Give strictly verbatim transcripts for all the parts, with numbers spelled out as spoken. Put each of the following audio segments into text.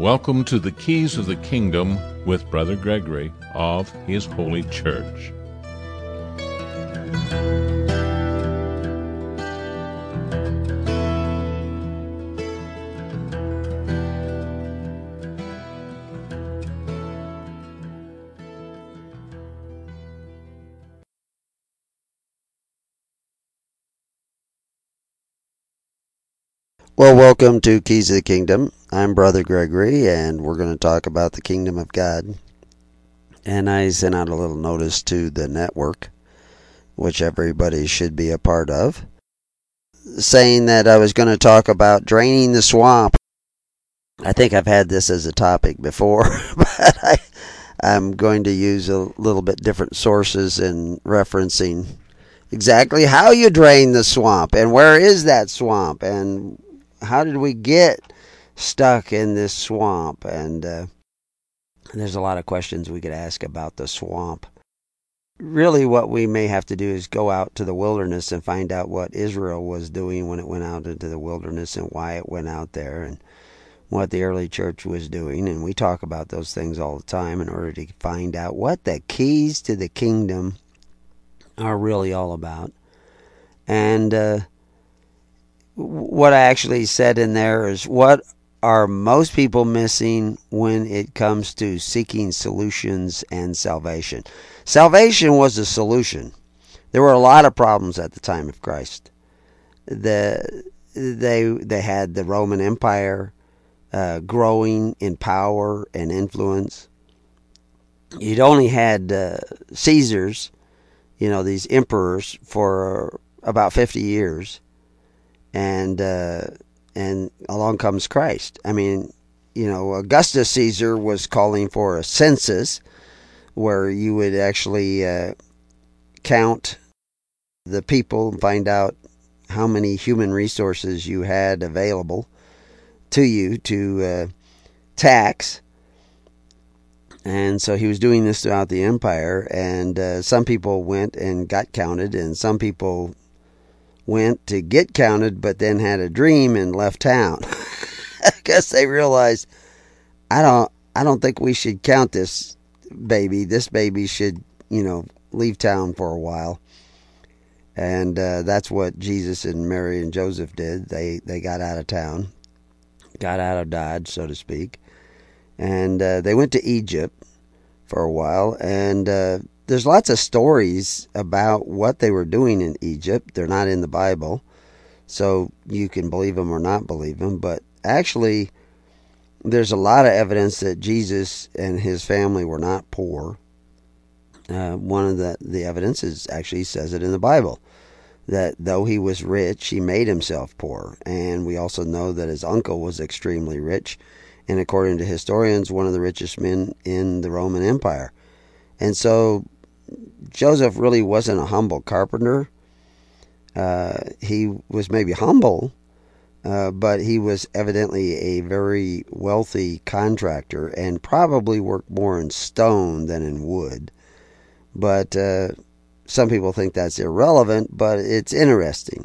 Welcome to the Keys of the Kingdom with Brother Gregory of His Holy Church. Well, welcome to Keys of the Kingdom. I'm Brother Gregory, and we're going to talk about the Kingdom of God. And I sent out a little notice to the network, which everybody should be a part of, saying that I was going to talk about draining the swamp. I think I've had this as a topic before, but I, I'm going to use a little bit different sources in referencing exactly how you drain the swamp, and where is that swamp, and how did we get stuck in this swamp? And uh, there's a lot of questions we could ask about the swamp. Really, what we may have to do is go out to the wilderness and find out what Israel was doing when it went out into the wilderness and why it went out there and what the early church was doing. And we talk about those things all the time in order to find out what the keys to the kingdom are really all about. And uh, what I actually said in there is, what are most people missing when it comes to seeking solutions and salvation? Salvation was a solution. There were a lot of problems at the time of Christ. The, they, they had the Roman Empire uh, growing in power and influence. You'd only had uh, Caesars, you know, these emperors, for about fifty years. And uh, and along comes Christ. I mean, you know, Augustus Caesar was calling for a census where you would actually uh, count the people and find out how many human resources you had available to you to uh, tax. And so he was doing this throughout the empire, and uh, some people went and got counted, and some people went to get counted, but then had a dream and left town. I guess they realized, I don't, I don't think we should count this baby. This baby should, you know, leave town for a while. And uh, that's what Jesus and Mary and Joseph did. They they got out of town, got out of Dodge, so to speak, and uh, they went to Egypt for a while. And uh, there's lots of stories about what they were doing in Egypt. They're not in the Bible, so you can believe them or not believe them. But actually, there's a lot of evidence that Jesus and his family were not poor. Uh, one of the, the evidence is actually says it in the Bible, that though he was rich, he made himself poor. And we also know that his uncle was extremely rich, and according to historians, one of the richest men in the Roman Empire. And so Joseph really wasn't a humble carpenter. Uh, he was maybe humble, uh, but he was evidently a very wealthy contractor and probably worked more in stone than in wood. But uh, some people think that's irrelevant, but it's interesting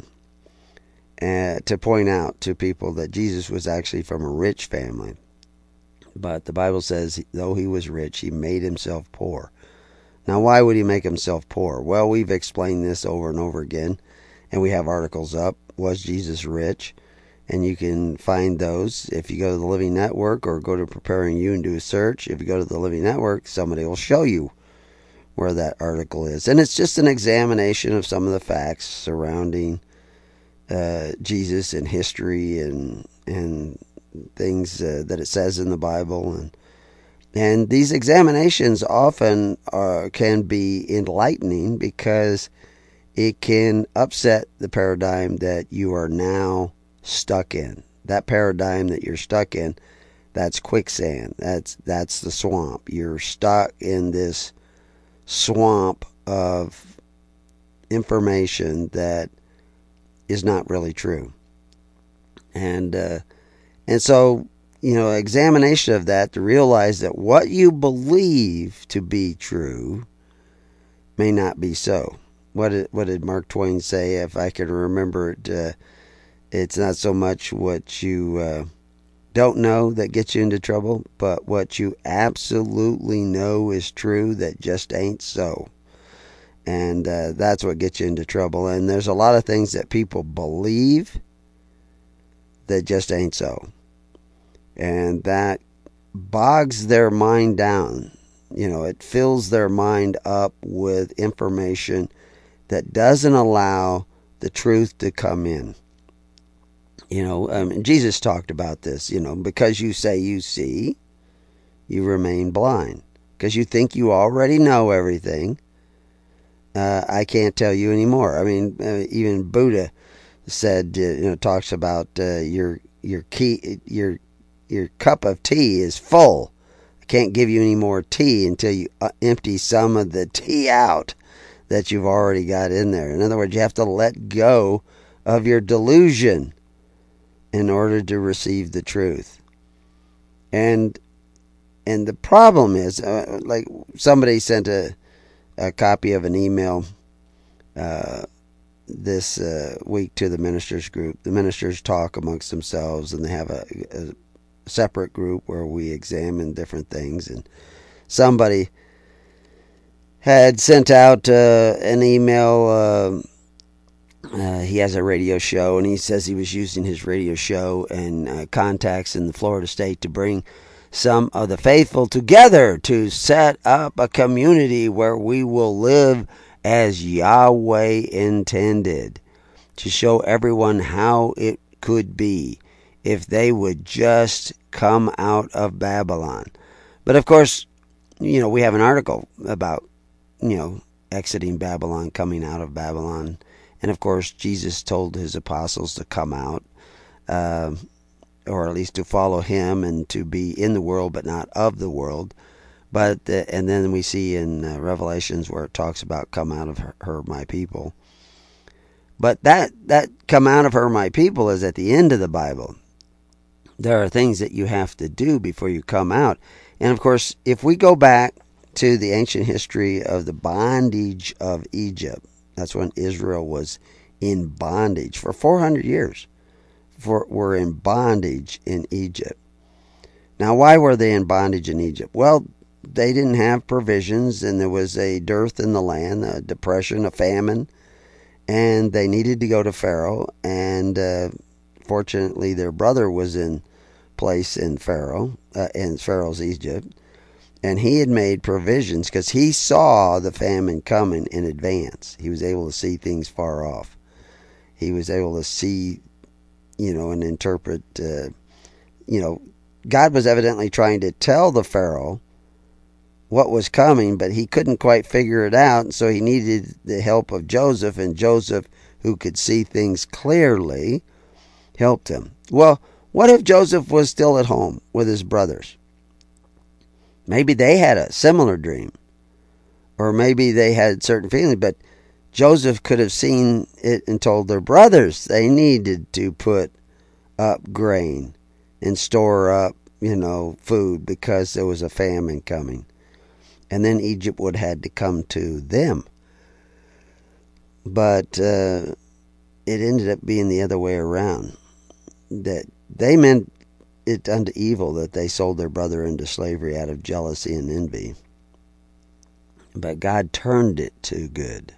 uh, to point out to people that Jesus was actually from a rich family. But the Bible says, though he was rich, he made himself poor. Now, why would he make himself poor? Well, we've explained this over and over again, and we have articles up. Was Jesus rich? And you can find those if you go to the Living Network or go to Preparing You and do a search. If you go to the Living Network, somebody will show you where that article is. And it's just an examination of some of the facts surrounding uh, Jesus and history and and things uh, that it says in the Bible. And And these examinations often uh, can be enlightening because it can upset the paradigm that you are now stuck in. That paradigm that you're stuck in, that's quicksand. That's that's the swamp. You're stuck in this swamp of information that is not really true. And uh, and so, you know, examination of that to realize that what you believe to be true may not be so. What did, what did Mark Twain say? If I can remember it, uh, it's not so much what you uh, don't know that gets you into trouble, but what you absolutely know is true that just ain't so. And uh, that's what gets you into trouble. And there's a lot of things that people believe that just ain't so. And that bogs their mind down. You know, it fills their mind up with information that doesn't allow the truth to come in. You know, um, Jesus talked about this, you know, because you say you see, you remain blind. Because you think you already know everything. Uh, I can't tell you anymore. I mean, uh, even Buddha said, uh, you know, talks about uh, your your key, your your cup of tea is full. I can't give you any more tea until you uh, empty some of the tea out that you've already got in there. In other words, you have to let go of your delusion in order to receive the truth. And and the problem is, uh, like somebody sent a a copy of an email uh, this uh, week to the ministers group. The ministers talk amongst themselves, and they have a, a separate group where we examine different things. And somebody had sent out uh, an email. Uh, uh, he has a radio show, and he says he was using his radio show and uh, contacts in the Florida state to bring some of the faithful together to set up a community where we will live as Yahweh intended, to show everyone how it could be if they would just come out of Babylon. But of course, you know, we have an article about, you know, exiting Babylon, coming out of Babylon. And of course, Jesus told his apostles to come out. Uh, or at least to follow him and to be in the world but not of the world. But uh, and then we see in uh, Revelations where it talks about come out of her, her my people. But that that come out of her my people is at the end of the Bible. There are things that you have to do before you come out. And of course, if we go back to the ancient history of the bondage of Egypt, that's when Israel was in bondage for four hundred years. For, were in bondage in Egypt. Now, why were they in bondage in Egypt? Well, they didn't have provisions, and there was a dearth in the land, a depression, a famine, and they needed to go to Pharaoh. And uh, fortunately, their brother was in place in Pharaoh, uh, in Pharaoh's Egypt, and he had made provisions because he saw the famine coming in advance. He was able to see things far off. He was able to see, you know, and interpret, uh, you know, God was evidently trying to tell the Pharaoh what was coming, but he couldn't quite figure it out, and so he needed the help of Joseph, and Joseph, who could see things clearly, helped him. Well, what if Joseph was still at home with his brothers? Maybe they had a similar dream, or maybe they had certain feelings, but Joseph could have seen it and told their brothers they needed to put up grain and store up, you know, food because there was a famine coming. And then Egypt would have had to come to them. But uh, it ended up being the other way around. That they meant it unto evil that they sold their brother into slavery out of jealousy and envy. But God turned it to good.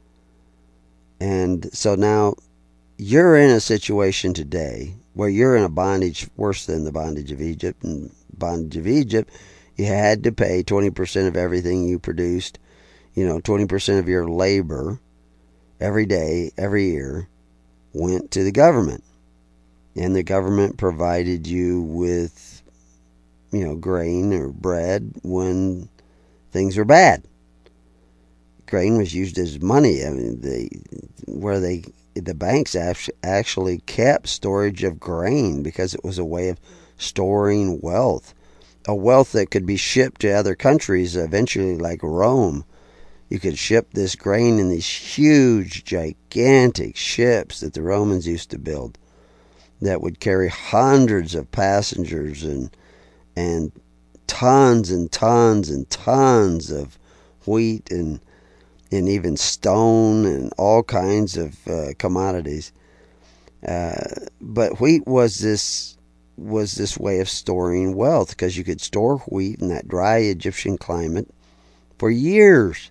And so now you're in a situation today where you're in a bondage worse than the bondage of Egypt. In bondage of Egypt, you had to pay twenty percent of everything you produced, you know, twenty percent of your labor every day, every year, went to the government. And the government provided you with, you know, grain or bread when things were bad. Grain was used as money. I mean, they, where they, the banks actually kept storage of grain because it was a way of storing wealth. A wealth that could be shipped to other countries eventually, like Rome. You could ship this grain in these huge, gigantic ships that the Romans used to build that would carry hundreds of passengers and and tons and tons and tons of wheat and and even stone and all kinds of uh, commodities. Uh, but wheat was this was this way of storing wealth, because you could store wheat in that dry Egyptian climate for years,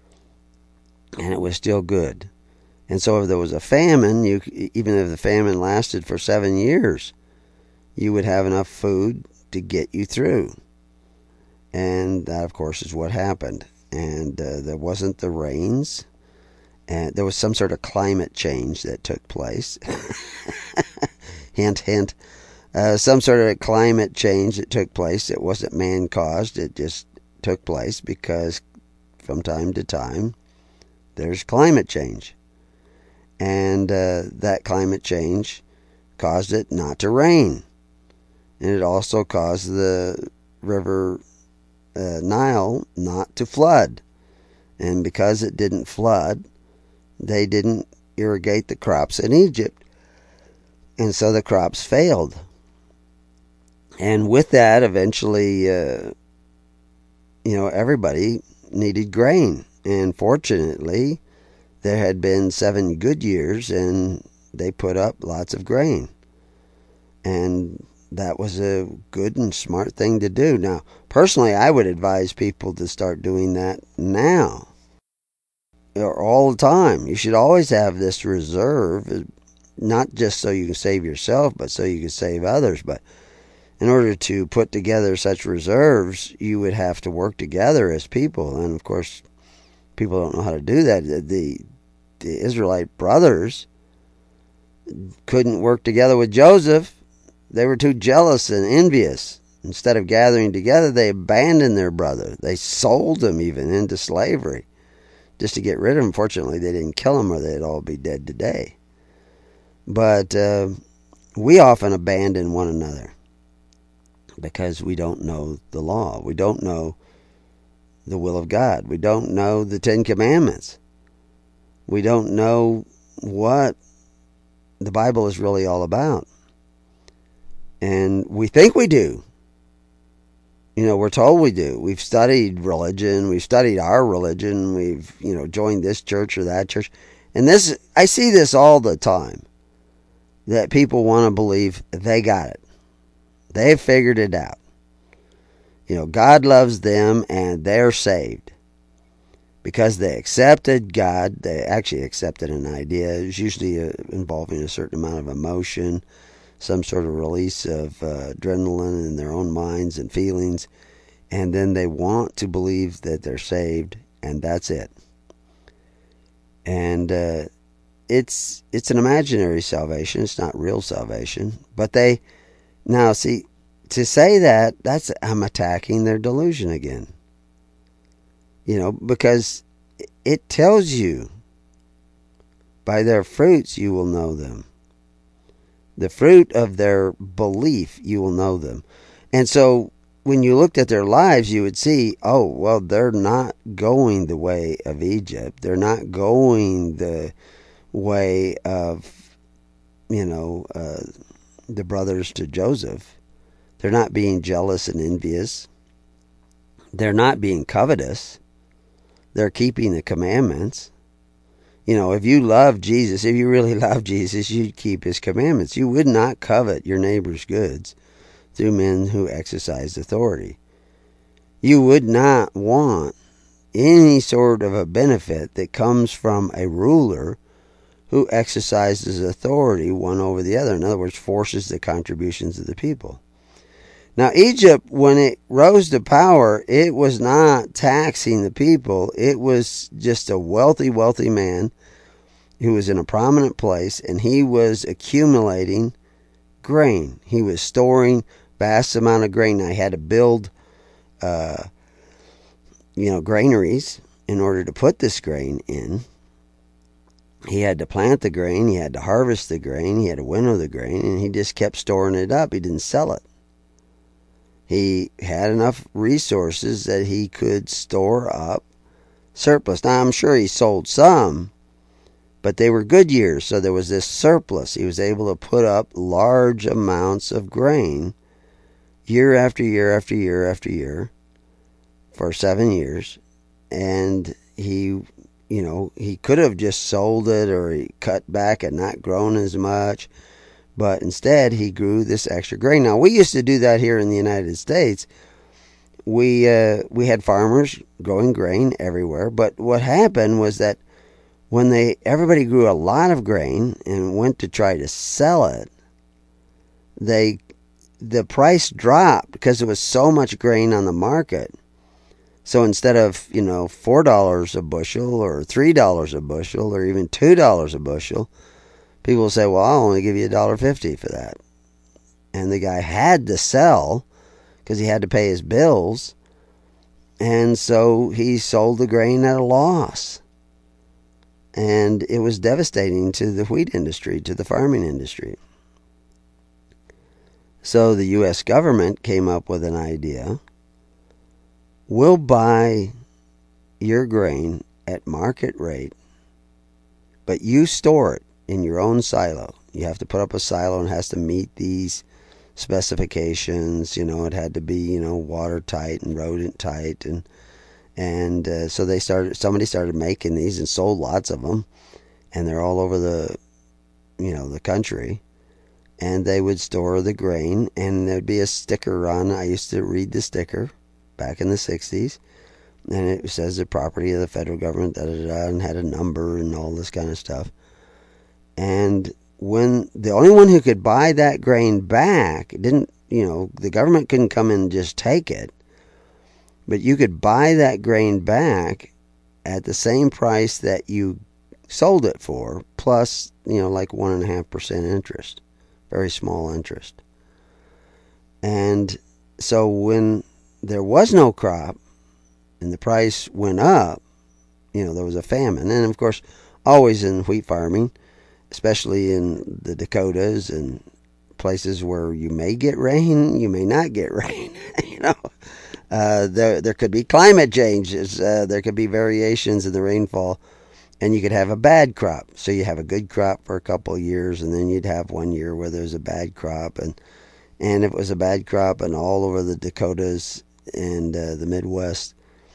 and it was still good. And so if there was a famine, you even if the famine lasted for seven years, you would have enough food to get you through. And that, of course, is what happened. And uh, there wasn't the rains, and there was some sort of climate change that took place. Hint, hint. Uh, some sort of climate change that took place. It wasn't man-caused. It just took place because from time to time there's climate change. And uh, that climate change caused it not to rain. And it also caused the river uh, Nile not to flood. And because it didn't flood, they didn't irrigate the crops in Egypt. And so the crops failed. And with that, eventually, uh, you know, everybody needed grain. And fortunately, there had been seven good years, and they put up lots of grain. And that was a good and smart thing to do. Now, personally, I would advise people to start doing that now, or all the time. You should always have this reserve, not just so you can save yourself, but so you can save others. But in order to put together such reserves, you would have to work together as people. And of course, people don't know how to do that. The, the Israelite brothers couldn't work together with Joseph. They were too jealous and envious. Instead of gathering together, they abandoned their brother. They sold him even into slavery just to get rid of him. Fortunately, they didn't kill him, or they'd all be dead today. But uh, we often abandon one another because we don't know the law. We don't know the will of God. We don't know the Ten Commandments. We don't know what the Bible is really all about. And we think we do. You know, we're told we do. We've studied religion. We've studied our religion. We've, you know, joined this church or that church. And this, I see this all the time, that people want to believe they got it. They've figured it out. You know, God loves them and they're saved. Because they accepted God, they actually accepted an idea. It's usually uh, involving a certain amount of emotion, some sort of release of uh, adrenaline in their own minds and feelings. And then they want to believe that they're saved, and that's it. And uh, it's it's an imaginary salvation. It's not real salvation. But they, now see, to say that, that's, I'm attacking their delusion again. You know, because it tells you, by their fruits you will know them. The fruit of their belief, you will know them. And so when you looked at their lives, you would see, oh, well, they're not going the way of Egypt. They're not going the way of, you know, uh, the brothers to Joseph. They're not being jealous and envious. They're not being covetous. They're keeping the commandments. You know, if you love Jesus, if you really love Jesus, you'd keep his commandments. You would not covet your neighbor's goods through men who exercise authority. You would not want any sort of a benefit that comes from a ruler who exercises authority one over the other. In other words, forces the contributions of the people. Now, Egypt, when it rose to power, it was not taxing the people. It was just a wealthy, wealthy man who was in a prominent place, and he was accumulating grain. He was storing vast amount of grain. Now, he had to build, uh, you know, granaries in order to put this grain in. He had to plant the grain. He had to harvest the grain. He had to winnow the grain, and he just kept storing it up. He didn't sell it. He had enough resources that he could store up surplus. Now, I'm sure he sold some, but they were good years, so there was this surplus. He was able to put up large amounts of grain year after year after year after year for seven years. And he, you know, he could have just sold it, or he cut back and not grown as much. But instead, he grew this extra grain. Now, we used to do that here in the United States. We uh, we had farmers growing grain everywhere. But what happened was that when they everybody grew a lot of grain and went to try to sell it, they the price dropped because there was so much grain on the market. So instead of, you know, four dollars a bushel or three dollars a bushel or even two dollars a bushel, people will say, well, I'll only give you a dollar fifty for that. And the guy had to sell because he had to pay his bills. And so he sold the grain at a loss. And it was devastating to the wheat industry, to the farming industry. So the U S government came up with an idea. We'll buy your grain at market rate, but you store it in your own silo. You have to put up a silo and it has to meet these specifications. You know, it had to be, you know, watertight and rodent tight. And and uh, so they started, somebody started making these and sold lots of them. And they're all over the, you know, the country. And they would store the grain and there'd be a sticker on. I used to read the sticker back in the sixties, and it says the property of the federal government, da, da, da, and had a number and all this kind of stuff. And when the only one who could buy that grain back didn't, you know, the government couldn't come in and just take it, but you could buy that grain back at the same price that you sold it for, plus, you know, like one and a half percent interest, very small interest. And so when there was no crop and the price went up, you know, there was a famine. And of course, always in wheat farming, especially in the Dakotas and places where you may get rain, you may not get rain. you know, uh, there there could be climate changes. Uh, there could be variations in the rainfall, and you could have a bad crop. So you have a good crop for a couple of years, and then you'd have one year where there's a bad crop. And and if it was a bad crop, and all over the Dakotas and uh, the Midwest,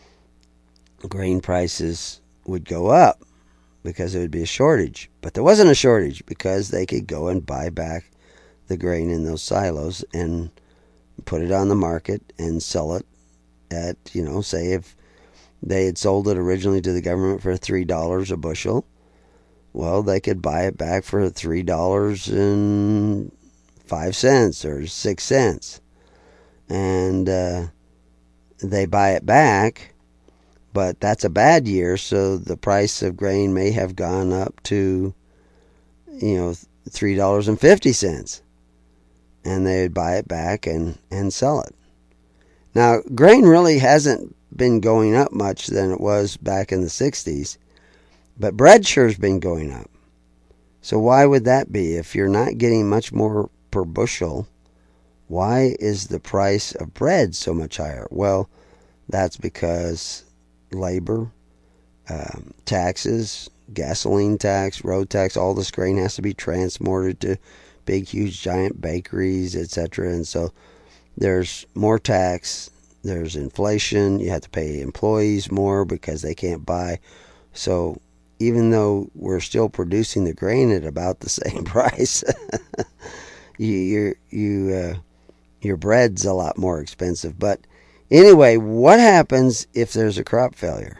grain prices would go up because there would be a shortage. But there wasn't a shortage because they could go and buy back the grain in those silos and put it on the market and sell it at, you know, say if they had sold it originally to the government for three dollars a bushel, well, they could buy it back for three dollars and five cents or six cents. And uh, they buy it back, but that's a bad year, so the price of grain may have gone up to, you know, three dollars and fifty cents. And they would buy it back and, and sell it. Now, grain really hasn't been going up much than it was back in the sixties, but bread sure has been going up. So why would that be? If you're not getting much more per bushel, why is the price of bread so much higher? Well, that's because labor, um, taxes, gasoline tax, road tax, all this grain has to be transported to big, huge, giant bakeries, et cetera. And so there's more tax, there's inflation, you have to pay employees more because they can't buy. So even though we're still producing the grain at about the same price, you, you, you, uh, your bread's a lot more expensive. But anyway, what happens if there's a crop failure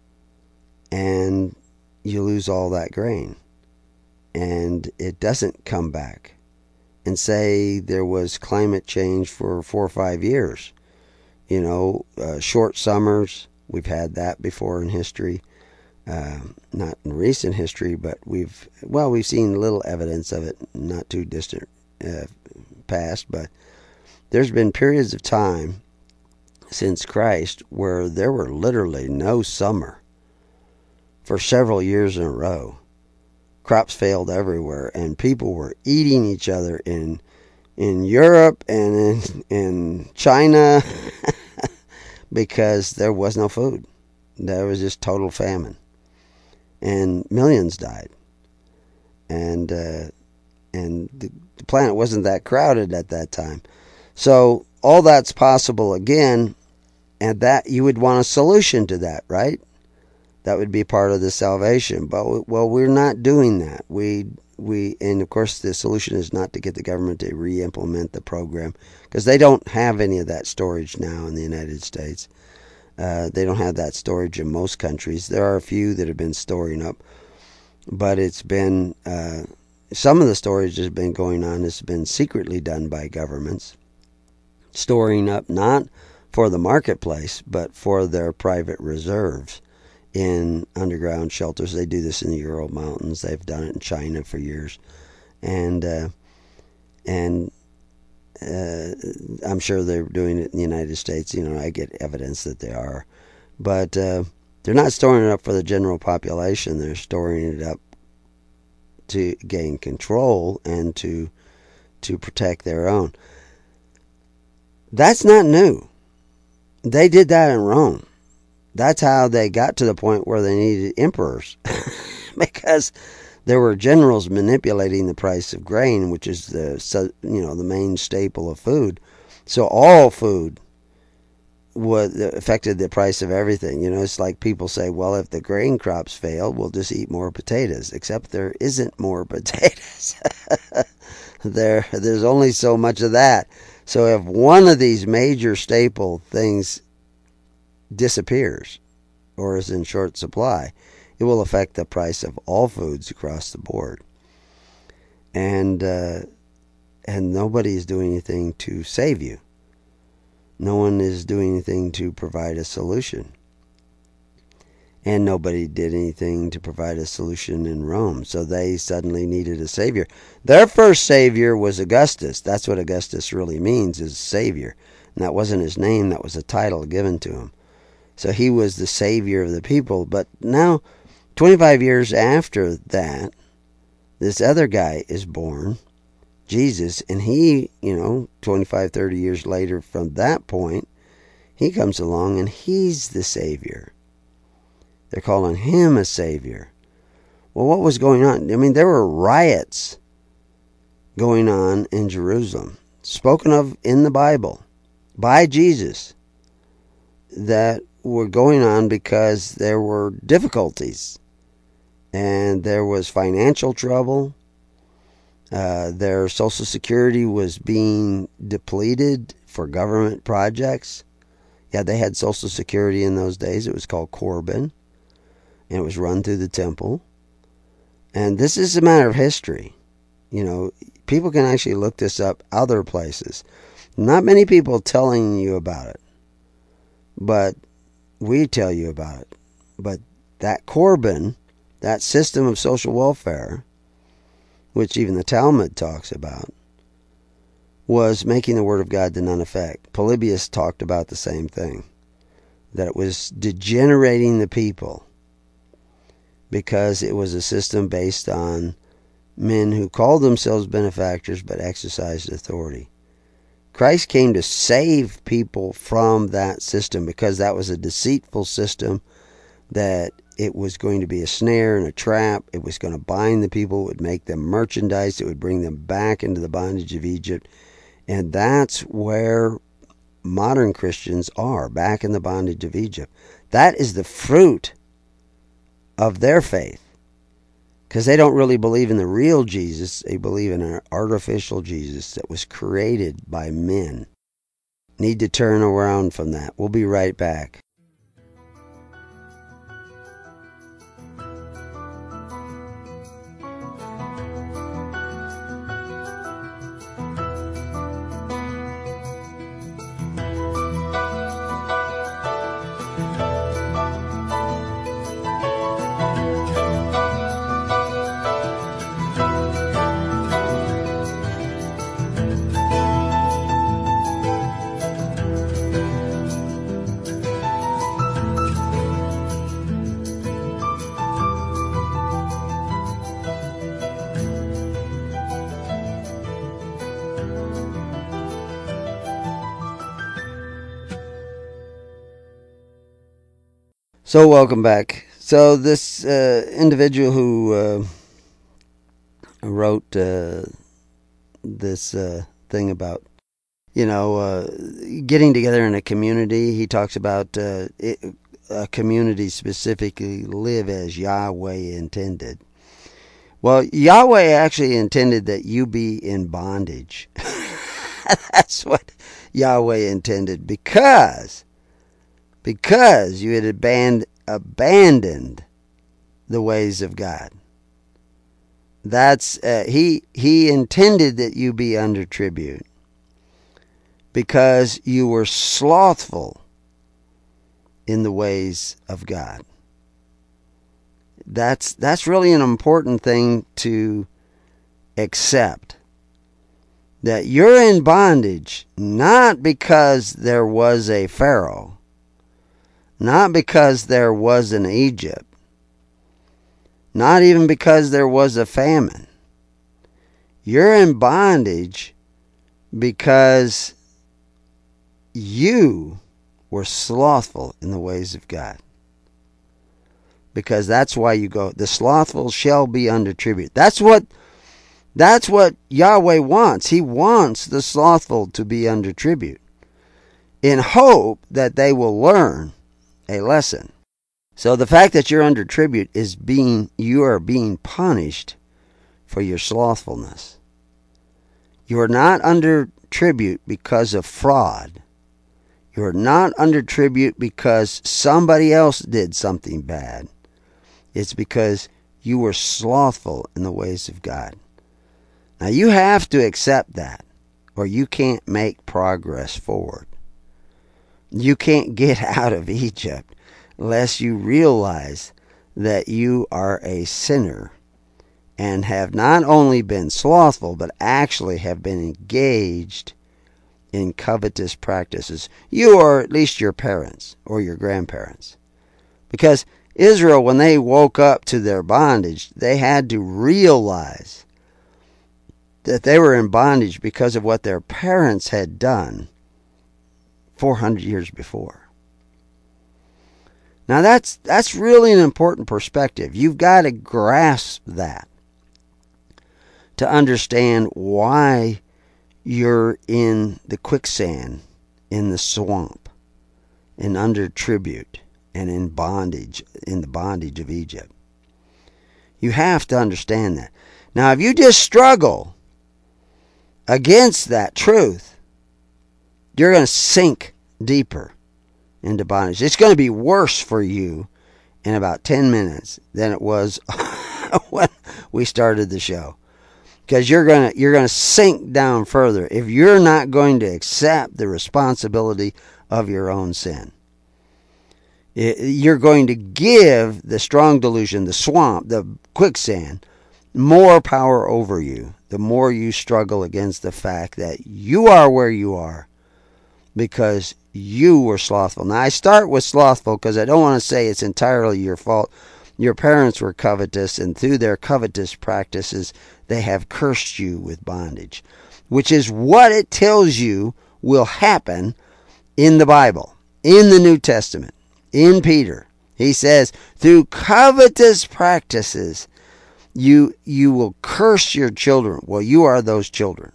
and you lose all that grain and it doesn't come back? And say there was climate change for four or five years, you know, uh, short summers. We've had that before in history, uh, not in recent history, but we've, well, we've seen little evidence of it, not too distant uh, past, but there's been periods of time since Christ where there were literally no summer for several years in a row. Crops failed everywhere, and people were eating each other in in Europe and in, in China because there was no food. There was just total famine, and millions died. And uh, and the, the planet wasn't that crowded at that time. So all that's possible again, and that you would want a solution to that, right? That would be part of the salvation. But, well, we're not doing that. We, we, and of course the solution is not to get the government to re-implement the program, because they don't have any of that storage now in the United States. Uh, they don't have that storage in most countries. There are a few that have been storing up, but it's been, uh, some of the storage that's been going on has been secretly done by governments, storing up not for the marketplace, but for their private reserves in underground shelters. They do this in the Ural Mountains. They've done it in China for years. And, uh, and, Uh, I'm sure they're doing it in the United States. You know, I get evidence that they are. But uh, they're not storing it up for the general population. They're storing it up to gain control and to to protect their own. That's not new. They did that in Rome. That's how they got to the point where they needed emperors. Because there were generals manipulating the price of grain, which is the you know the main staple of food. So all food was affected the price of everything. You know, it's like people say, well, if the grain crops fail, we'll just eat more potatoes. Except there isn't more potatoes. there, there's only so much of that. So if one of these major staple things disappears or is in short supply, it will affect the price of all foods across the board. And uh, and nobody is doing anything to save you. No one is doing anything to provide a solution. And nobody did anything to provide a solution in Rome. So they suddenly needed a savior. Their first savior was Augustus. That's what Augustus really means, is savior. And that wasn't his name, that was a title given to him. So he was the savior of the people. But now, twenty-five years after that, this other guy is born, Jesus, and he, you know, twenty-five, thirty years later from that point, he comes along and he's the savior. They're calling him a savior. Well, what was going on? I mean, there were riots going on in Jerusalem, spoken of in the Bible by Jesus, that were going on because there were difficulties. And there was financial trouble. Uh, their Social Security was being depleted for government projects. Yeah, they had Social Security in those days. It was called Corban. And it was run through the temple. And this is a matter of history. You know, people can actually look this up other places. Not many people telling you about it. But we tell you about it. But that Corban, that system of social welfare, which even the Talmud talks about, was making the Word of God to none effect. Polybius talked about the same thing, that it was degenerating the people because it was a system based on men who called themselves benefactors but exercised authority. Christ came to save people from that system because that was a deceitful system, that it was going to be a snare and a trap. It was going to bind the people. It would make them merchandise. It would bring them back into the bondage of Egypt. And that's where modern Christians are, back in the bondage of Egypt. That is the fruit of their faith. Because they don't really believe in the real Jesus. They believe in an artificial Jesus that was created by men. Need to turn around from that. We'll be right back. So welcome back. So this uh, individual who uh, wrote uh, this uh, thing about, you know, uh, getting together in a community, he talks about uh, it, a community specifically live as Yahweh intended? Well, Yahweh actually intended that you be in bondage. That's what Yahweh intended, because because you had abandoned abandoned the ways of God. That's uh, he he intended that you be under tribute because you were slothful in the ways of God. That's that's really an important thing to accept. That you're in bondage not because there was a Pharaoh, not because there was an Egypt, not even because there was a famine. You're in bondage because you were slothful in the ways of God. Because that's why you go, the slothful shall be under tribute. That's what That's what Yahweh wants. He wants the slothful to be under tribute in hope that they will learn a lesson. So the fact that you're under tribute is being, you are being punished for your slothfulness. You are not under tribute because of fraud. You are not under tribute because somebody else did something bad. It's because you were slothful in the ways of God. Now you have to accept that, or you can't make progress forward. You can't get out of Egypt unless you realize that you are a sinner and have not only been slothful, but actually have been engaged in covetous practices. You, or at least your parents or your grandparents. Because Israel, when they woke up to their bondage, they had to realize that they were in bondage because of what their parents had done four hundred years before. Now that's that's really an important perspective. You've got to grasp that to understand why you're in the quicksand, in the swamp, and under tribute, and in bondage, in the bondage of Egypt. You have to understand that. Now if you just struggle against that truth, you're going to sink deeper into bondage. It's going to be worse for you in about ten minutes than it was when we started the show. Because you're going to you're going to sink down further if you're not going to accept the responsibility of your own sin. You're going to give the strong delusion, the swamp, the quicksand, more power over you the more you struggle against the fact that you are where you are because you were slothful. Now, I start with slothful because I don't want to say it's entirely your fault. Your parents were covetous, and through their covetous practices, they have cursed you with bondage, which is what it tells you will happen in the Bible, in the New Testament, in Peter. He says, through covetous practices, You you will curse your children. Well, you are those children.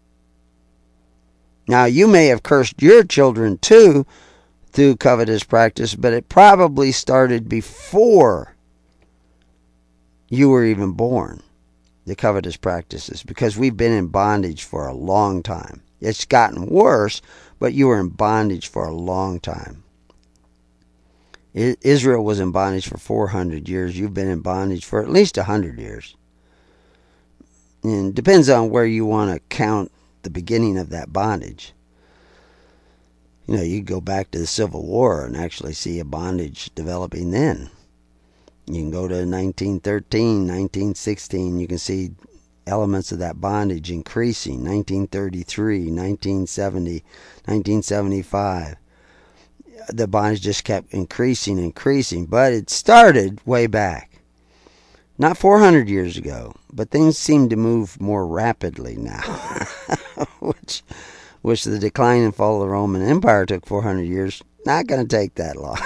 Now, you may have cursed your children too through covetous practice, but it probably started before you were even born, the covetous practices, because we've been in bondage for a long time. It's gotten worse, but you were in bondage for a long time. Israel was in bondage for four hundred years. You've been in bondage for at least one hundred years. And it depends on where you want to count the beginning of that bondage. You know, you go back to the Civil War and actually see a bondage developing then. You can go to nineteen thirteen, nineteen sixteen. You can see elements of that bondage increasing. nineteen thirty-three, nineteen seventy, nineteen seventy-five. The bondage just kept increasing, increasing. But it started way back. Not four hundred years ago. But things seem to move more rapidly now. which, which the decline and fall of the Roman Empire took four hundred years. Not going to take that long.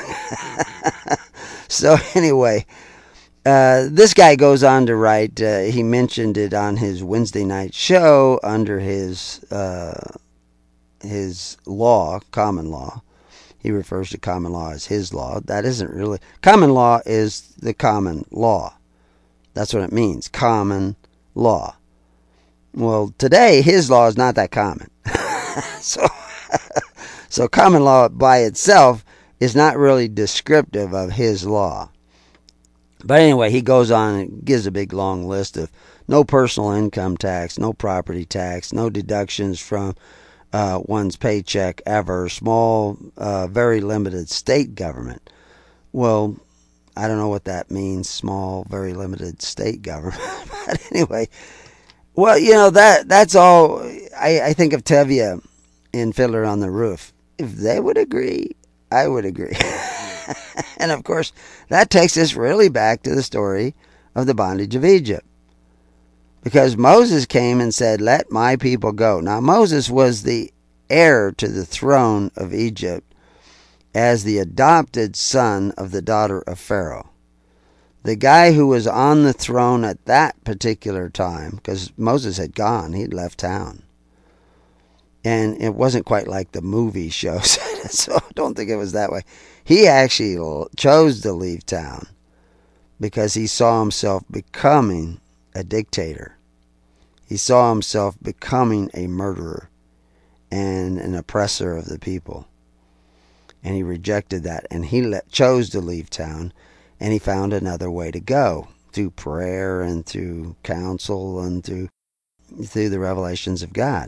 So anyway, uh, this guy goes on to write, uh, he mentioned it on his Wednesday night show under his uh, his law, common law. he refers to common law as his law. That isn't really... Common law is the common law. That's what it means, common law. Well, today, his law is not that common. so, so common law by itself is not really descriptive of his law. But anyway, he goes on and gives a big long list of no personal income tax, no property tax, no deductions from uh, one's paycheck ever, small, uh, very limited state government. Well, I don't know what that means, small, very limited state government. But anyway, well, you know, that that's all. I, I think of Tevye in Fiddler on the Roof. If they would agree, I would agree. And of course, that takes us really back to the story of the bondage of Egypt. Because Moses came and said, let my people go. Now, Moses was the heir to the throne of Egypt as the adopted son of the daughter of Pharaoh. The guy who was on the throne at that particular time, because Moses had gone, he'd left town. And it wasn't quite like the movie shows, so I don't think it was that way. He actually chose to leave town because he saw himself becoming a dictator. He saw himself becoming a murderer and an oppressor of the people. And he rejected that, and he let, chose to leave town, and he found another way to go through prayer and through counsel and through, through the revelations of God.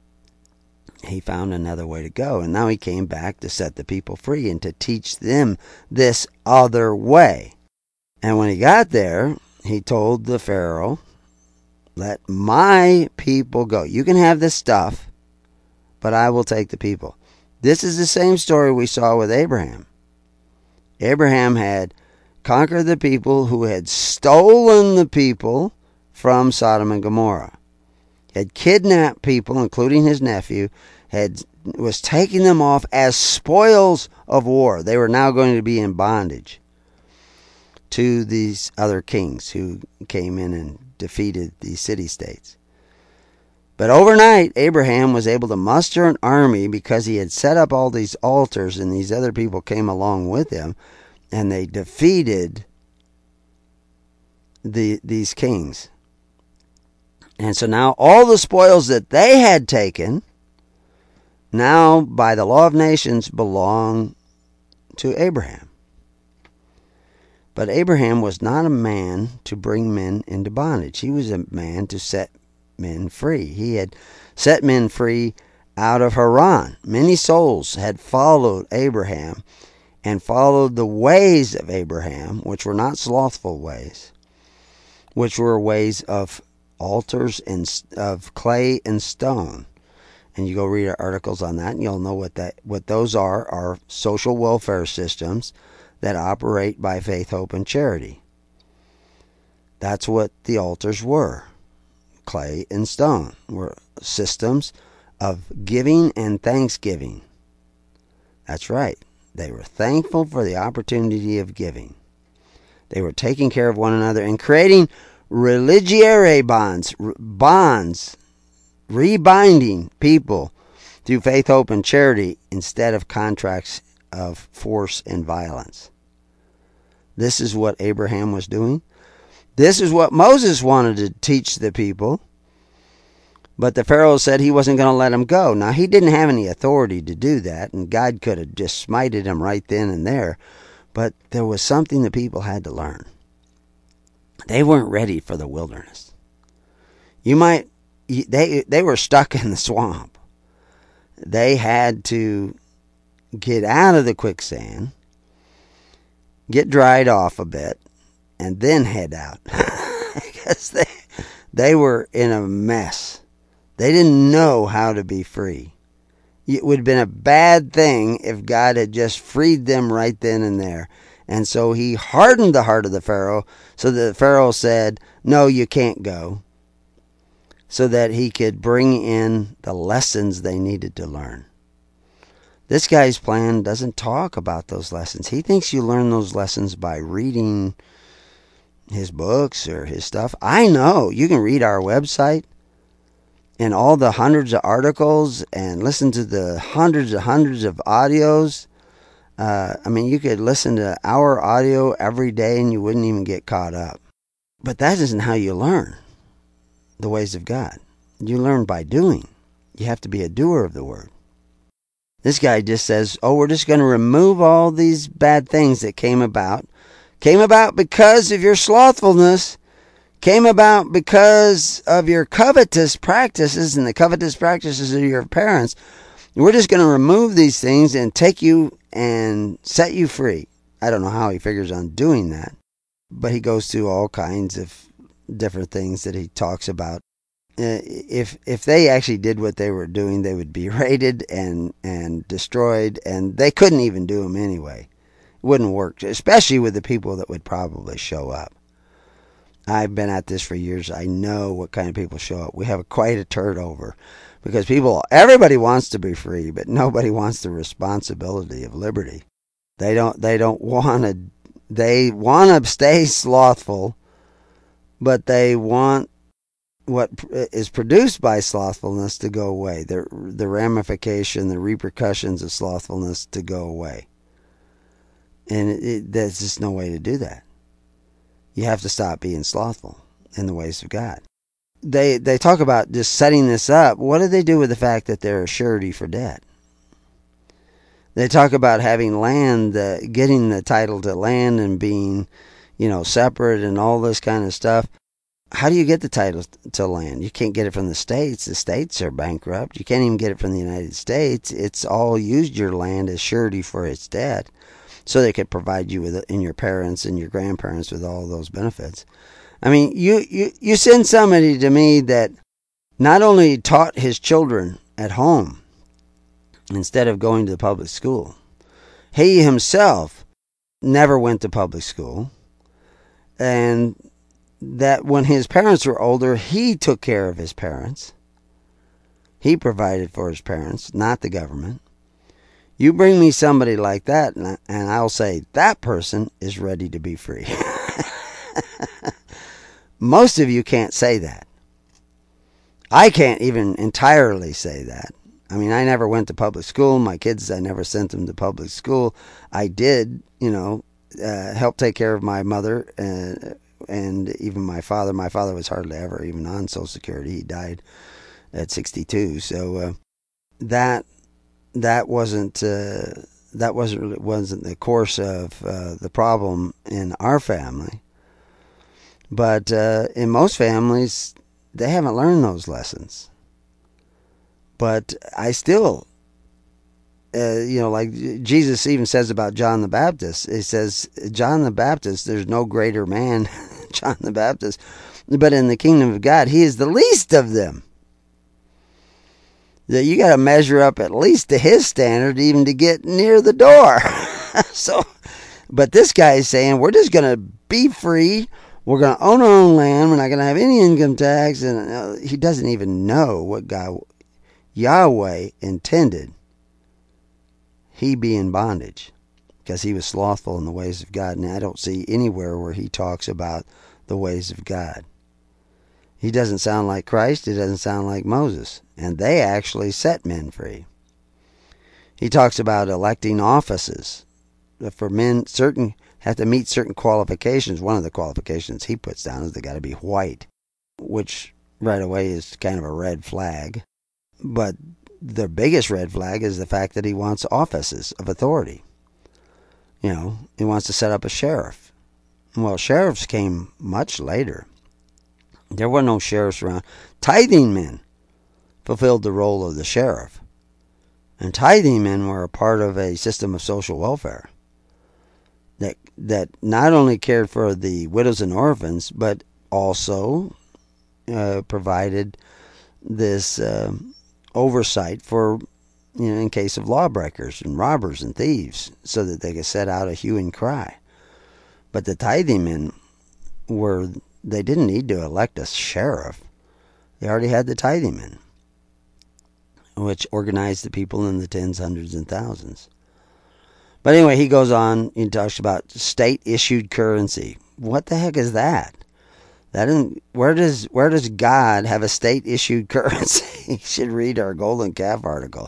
He found another way to go, and now he came back to set the people free and to teach them this other way. And when he got there, he told the Pharaoh, let my people go. You can have this stuff, but I will take the people. This is the same story we saw with Abraham. Abraham had conquered the people who had stolen the people from Sodom and Gomorrah. Had kidnapped people, including his nephew, had was taking them off as spoils of war. They were now going to be in bondage to these other kings who came in and defeated these city-states. But overnight, Abraham was able to muster an army because he had set up all these altars, and these other people came along with him, and they defeated the these kings. And so now all the spoils that they had taken, now by the law of nations, belong to Abraham. But Abraham was not a man to bring men into bondage. He was a man to set men free. He had set men free out of Haran. Many souls had followed Abraham and followed the ways of Abraham, which were not slothful ways, which were ways of altars and of clay and stone. And you go read our articles on that, and you'll know what that what those are are social welfare systems that operate by faith, hope, and charity. That's what the altars were. Clay and stone were systems of giving and thanksgiving. That's right. They were thankful for the opportunity of giving. They were taking care of one another and creating religiare bonds, bonds, rebinding people through faith, hope, and charity instead of contracts of force and violence. This is what Abraham was doing. This is what Moses wanted to teach the people. But the Pharaoh said he wasn't going to let him go. Now, he didn't have any authority to do that, and God could have just smited him right then and there. But there was something the people had to learn. They weren't ready for the wilderness. You might, they, they were stuck in the swamp. They had to get out of the quicksand, get dried off a bit, and then head out. Because they, they were in a mess. They didn't know how to be free. It would have been a bad thing if God had just freed them right then and there. And so he hardened the heart of the Pharaoh so that the Pharaoh said, no, you can't go. So that he could bring in the lessons they needed to learn. This guy's plan doesn't talk about those lessons. He thinks you learn those lessons by reading his books or his stuff. I know. You can read our website and all the hundreds of articles and listen to the hundreds and hundreds of audios Uh, I mean, you could listen to our audio every day and you wouldn't even get caught up. But that isn't how you learn the ways of God. You learn by doing. You have to be a doer of the word. This guy just says, oh, we're just going to remove all these bad things that came about. Came about because of your slothfulness. Came about because of your covetous practices and the covetous practices of your parents. We're just going to remove these things and take you and set you free. I don't know how he figures on doing that. But he goes through all kinds of different things that he talks about. Uh, if if they actually did what they were doing, they would be raided and, and destroyed, and they couldn't even do them anyway. It wouldn't work, especially with the people that would probably show up. I've been at this for years. I know what kind of people show up. We have a, quite a turnover because people, everybody wants to be free, but nobody wants the responsibility of liberty. They don't. They don't want to. They want to stay slothful, but they want what is produced by slothfulness to go away. The, the ramification, the repercussions of slothfulness to go away. And it, it, there's just no way to do that. You have to stop being slothful in the ways of God. They, they talk about just setting this up. What do they do with the fact that they're a surety for debt? They talk about having land, uh, getting the title to land and being, you know, separate and all this kind of stuff. How do you get the title to land? You can't get it from the states. The states are bankrupt. You can't even get it from the United States. It's all used your land as surety for its debt, so they could provide you with it, and your parents and your grandparents with all those benefits. I mean, you, you, you send somebody to me that not only taught his children at home, instead of going to the public school. He himself never went to public school. And that when his parents were older, he took care of his parents. He provided for his parents, not the government. You bring me somebody like that, and I'll say, that person is ready to be free. Most of you can't say that. I can't even entirely say that. I mean, I never went to public school. My kids, I never sent them to public school. I did, you know, uh, help take care of my mother uh, and even my father. My father was hardly ever even on Social Security. He died at sixty-two. So uh, that that wasn't uh, that wasn't wasn't the course of uh, the problem in our family. But uh, in most families, they haven't learned those lessons. But I still, uh, you know, like Jesus even says about John the Baptist. He says, John the Baptist, there's no greater man than John the Baptist. But in the kingdom of God, he is the least of them. That you got to measure up at least to his standard even to get near the door. So, but this guy is saying, we're just going to be free. We're going to own our own land. We're not going to have any income tax. And uh, he doesn't even know what God... Yahweh intended he be in bondage because he was slothful in the ways of God. And I don't see anywhere where he talks about the ways of God. He doesn't sound like Christ. He doesn't sound like Moses. And they actually set men free. He talks about electing offices. For men, certain have to meet certain qualifications. One of the qualifications he puts down is they got to be white, which right away is kind of a red flag. But the biggest red flag is the fact that he wants offices of authority. You know, he wants to set up a sheriff. Well, sheriffs came much later. There were no sheriffs around. Tithing men fulfilled the role of the sheriff. And tithing men were a part of a system of social welfare that that not only cared for the widows and orphans, but also uh, provided this... Uh, oversight for, you know, in case of lawbreakers and robbers and thieves, so that they could set out a hue and cry. But the tithing men were, they didn't need to elect a sheriff. They already had the tithing men, which organized the people in the tens, hundreds, and thousands. But anyway, he goes on, he talks about state-issued currency. What the heck is that? That isn't, where does where does God have a state-issued currency? You should read our Golden Calf article.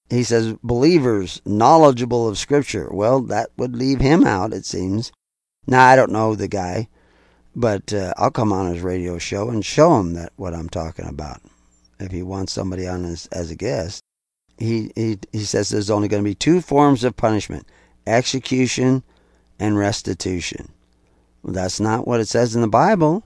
He says believers knowledgeable of Scripture. Well, that would leave him out, it seems. Now, I don't know the guy, but uh, I'll come on his radio show and show him that what I'm talking about. If he wants somebody on as, as a guest, he, he, he says there's only going to be two forms of punishment, execution and restitution. Well, that's not what it says in the Bible.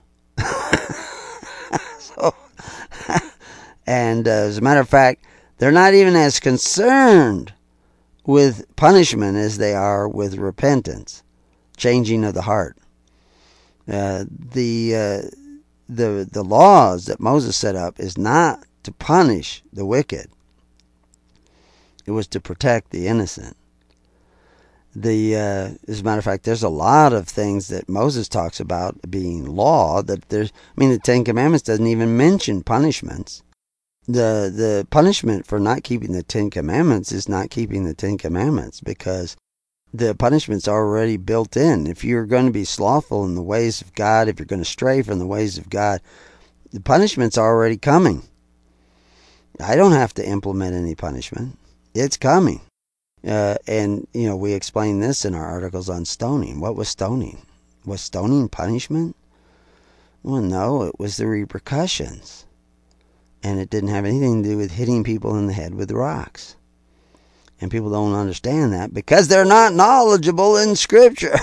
so, and uh, as a matter of fact, they're not even as concerned with punishment as they are with repentance, changing of the heart. Uh, the uh, the the laws that Moses set up is not to punish the wicked. It was to protect the innocent. The uh, as a matter of fact, there's a lot of things that Moses talks about being law that there's. I mean, the Ten Commandments doesn't even mention punishments. The the punishment for not keeping the Ten Commandments is not keeping the Ten Commandments, because the punishment's already built in. If you're going to be slothful in the ways of God, if you're going to stray from the ways of God, the punishment's already coming. I don't have to implement any punishment. It's coming. Uh, and, you know, we explain this in our articles on stoning. What was stoning? Was stoning punishment? Well, no, it was the repercussions. And it didn't have anything to do with hitting people in the head with rocks. And people don't understand that because they're not knowledgeable in Scripture.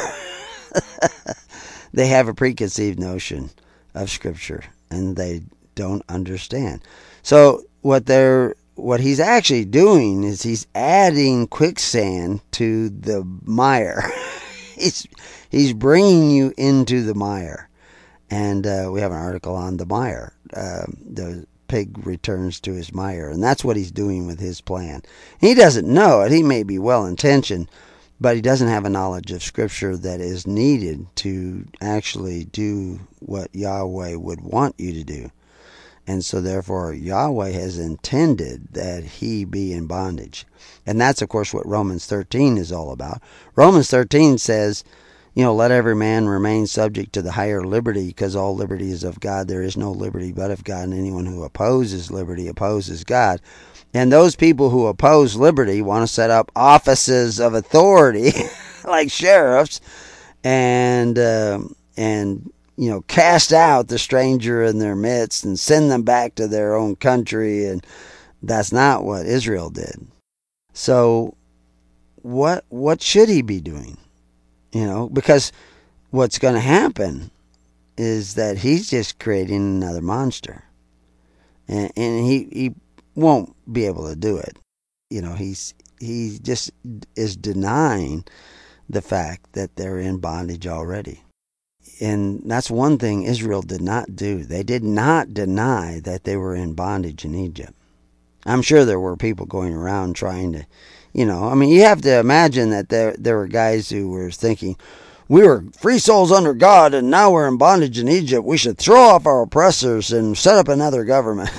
They have a preconceived notion of Scripture, and they don't understand. So what they're what he's actually doing is he's adding quicksand to the mire. he's he's bringing you into the mire, and uh, we have an article on the mire. Uh, the pig returns to his mire, and that's what he's doing with his plan. He doesn't know it. He may be well-intentioned, but he doesn't have a knowledge of Scripture that is needed to actually do what Yahweh would want you to do. And so therefore Yahweh has intended that he be in bondage. And that's of course what Romans thirteen is all about. Romans thirteen says, you know, let every man remain subject to the higher liberty, because all liberty is of God. There is no liberty but of God, and anyone who opposes liberty opposes God. And those people who oppose liberty want to set up offices of authority, like sheriffs, and uh, and you know, cast out the stranger in their midst and send them back to their own country. And that's not what Israel did. So what what should he be doing? You know, because what's going to happen is that he's just creating another monster. And, and he, he won't be able to do it. You know, he's he just is denying the fact that they're in bondage already. And that's one thing Israel did not do. They did not deny that they were in bondage in Egypt. I'm sure there were people going around trying to, you know, I mean, you have to imagine that there there were guys who were thinking, we were free souls under God and now we're in bondage in Egypt. We should throw off our oppressors and set up another government.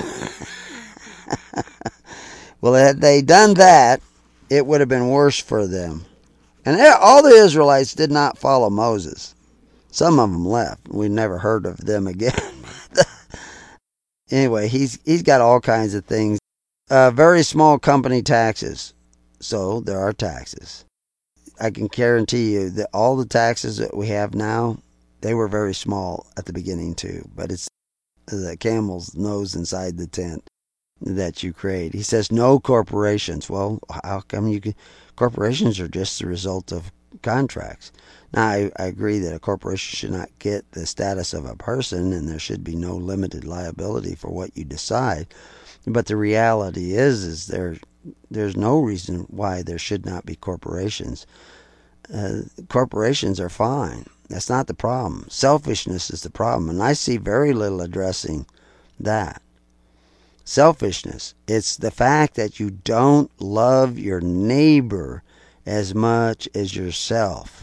Well, had they done that, it would have been worse for them. And all the Israelites did not follow Moses. Some of them left. We never heard of them again. Anyway, he's he's got all kinds of things. Uh, very small company taxes. So there are taxes. I can guarantee you that all the taxes that we have now, they were very small at the beginning too. But it's the camel's nose inside the tent that you create. He says no corporations. Well, how come you can? Corporations are just the result of contracts. Now, I, I agree that a corporation should not get the status of a person, and there should be no limited liability for what you decide. But the reality is, is there there's no reason why there should not be corporations. Uh, corporations are fine. That's not the problem. Selfishness is the problem, and I see very little addressing that. Selfishness. It's the fact that you don't love your neighbor as much as yourself.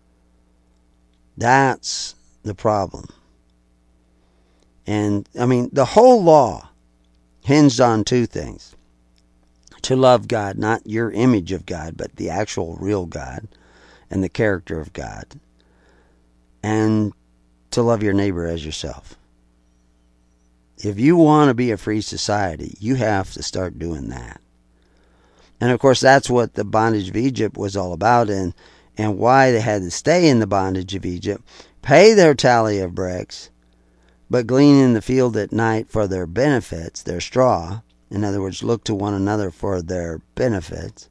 That's the problem. And, I mean, the whole law hinged on two things. To love God, not your image of God, but the actual real God and the character of God. And to love your neighbor as yourself. If you want to be a free society, you have to start doing that. And of course, that's what the bondage of Egypt was all about, and, and why they had to stay in the bondage of Egypt, pay their tally of bricks, but glean in the field at night for their benefits, their straw. In other words, look to one another for their benefits,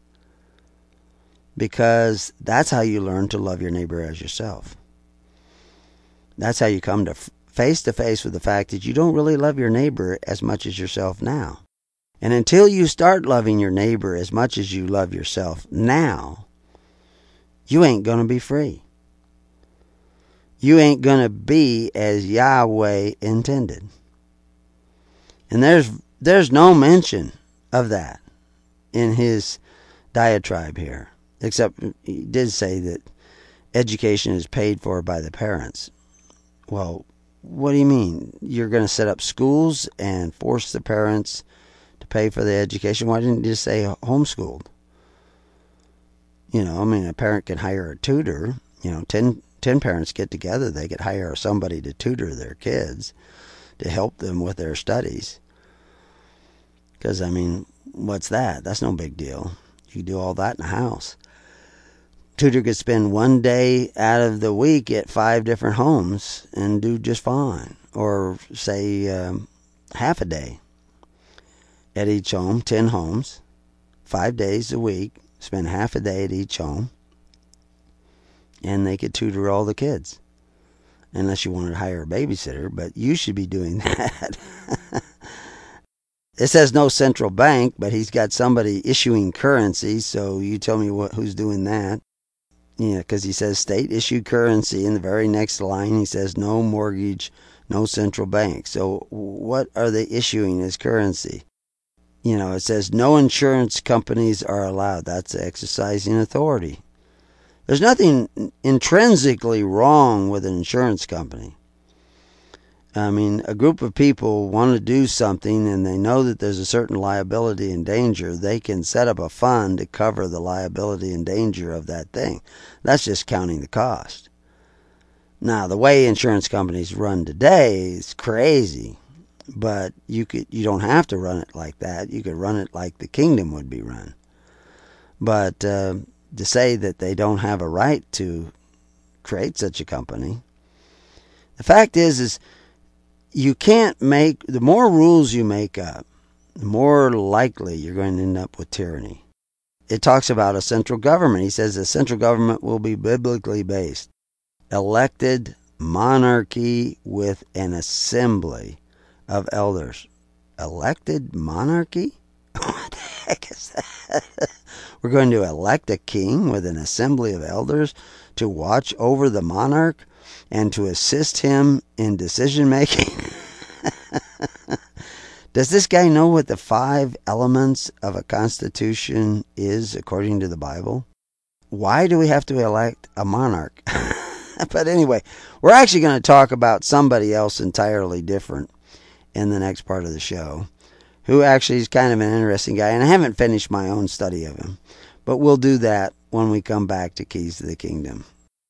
because that's how you learn to love your neighbor as yourself. That's how you come to face to face with the fact that you don't really love your neighbor as much as yourself now. And until you start loving your neighbor as much as you love yourself now, you ain't going to be free. You ain't going to be as Yahweh intended. And there's there's no mention of that in his diatribe here, except he did say that education is paid for by the parents. Well, what do you mean? You're going to set up schools and force the parents to pay for the education? Why didn't you just say homeschooled? You know, I mean, a parent can hire a tutor. You know, ten, ten parents get together. They could hire somebody to tutor their kids to help them with their studies. Because, I mean, what's that? That's no big deal. You can do all that in a house. Tutor could spend one day out of the week at five different homes and do just fine. Or, say, um, half a day at each home, ten homes, five days a week, spend half a day at each home, and they could tutor all the kids. Unless you wanted to hire a babysitter, but you should be doing that. It says no central bank, but he's got somebody issuing currency, so you tell me what who's doing that. Yeah, because he says state issued currency. In the very next line, he says no mortgage, no central bank. So what are they issuing as currency? You know, it says no insurance companies are allowed. That's exercising authority. There's nothing intrinsically wrong with an insurance company. I mean, a group of people want to do something and they know that there's a certain liability and danger. They can set up a fund to cover the liability and danger of that thing. That's just counting the cost. Now, the way insurance companies run today is crazy, but you could you don't have to run it like that. You could run it like the kingdom would be run. But uh, to say that they don't have a right to create such a company, the fact is, is you can't make, the more rules you make up, the more likely you're going to end up with tyranny. It talks about a central government. He says the central government will be biblically based. Elected monarchy with an assembly of elders. Elected monarchy? What the heck is that? We're going to elect a king with an assembly of elders to watch over the monarch and to assist him in decision making. Does this guy know what the five elements of a constitution is according to the Bible? Why do we have to elect a monarch? But anyway, we're actually going to talk about somebody else entirely different in the next part of the show, who actually is kind of an interesting guy, and I haven't finished my own study of him, but we'll do that when we come back to Keys to the Kingdom.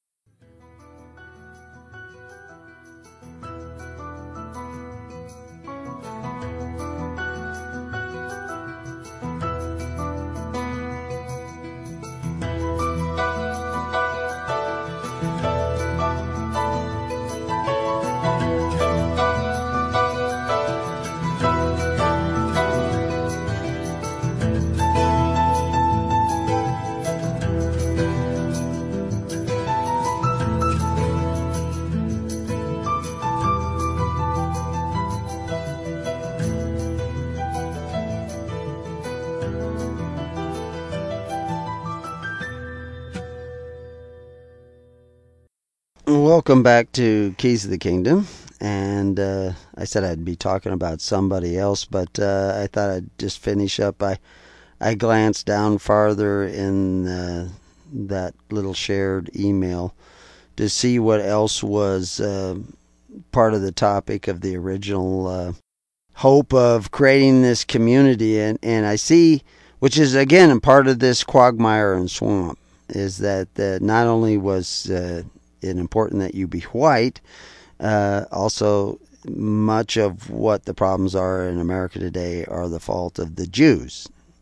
Welcome back to Keys of the Kingdom, and uh, I said I'd be talking about somebody else, but uh, I thought I'd just finish up. I I glanced down farther in uh, that little shared email to see what else was uh, part of the topic of the original uh, hope of creating this community, and, and I see, which is again part of this quagmire and swamp, is that uh, not only was uh, it important that you be white, uh, also much of what the problems are in America today are the fault of the Jews.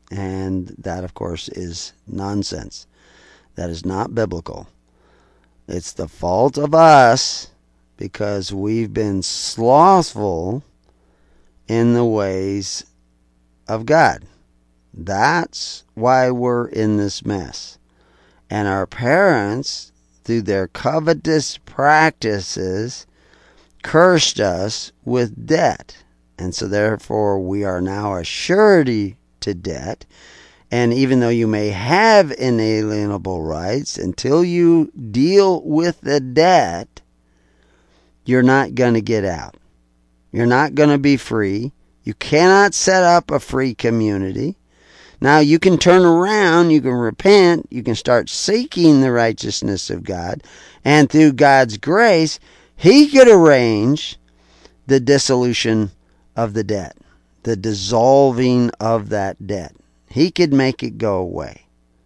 And that, of course, is nonsense. That is not biblical. It's the fault of us because we've been slothful in the ways of God. That's why we're in this mess. And our parents, through their covetous practices, cursed us with debt. And so therefore we are now a surety to debt. And even though you may have inalienable rights, until you deal with the debt, you're not going to get out. You're not going to be free. You cannot set up a free community. Now you can turn around, you can repent, you can start seeking the righteousness of God, and through God's grace, He could arrange the dissolution of the debt, the dissolving of that debt. He could make it go away.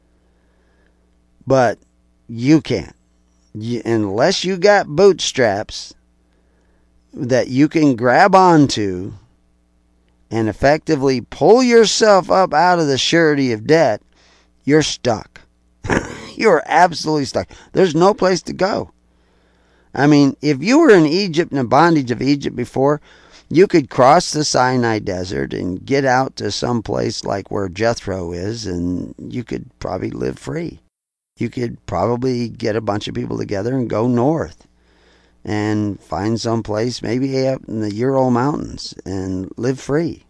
But you can't. You, unless you got bootstraps that you can grab onto and effectively pull yourself up out of the surety of debt, you're stuck. You're absolutely stuck. There's no place to go. I mean, if you were in Egypt, in the bondage of Egypt before, you could cross the Sinai Desert and get out to some place like where Jethro is, and you could probably live free. You could probably get a bunch of people together and go north and find some place, maybe up in the Ural Mountains, and live free.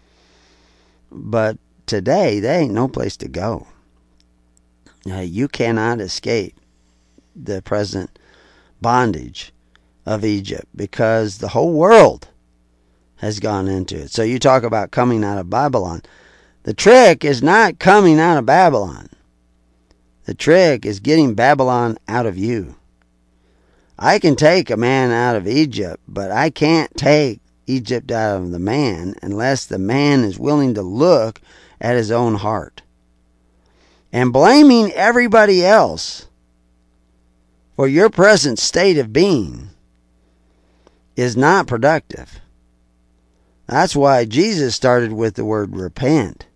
But today, there ain't no place to go. Now, you cannot escape the present bondage of Egypt because the whole world has gone into it. So you talk about coming out of Babylon. The trick is not coming out of Babylon. The trick is getting Babylon out of you. I can take a man out of Egypt, but I can't take Egypt out of the man unless the man is willing to look at his own heart. And blaming everybody else for your present state of being is not productive. That's why Jesus started with the word repent.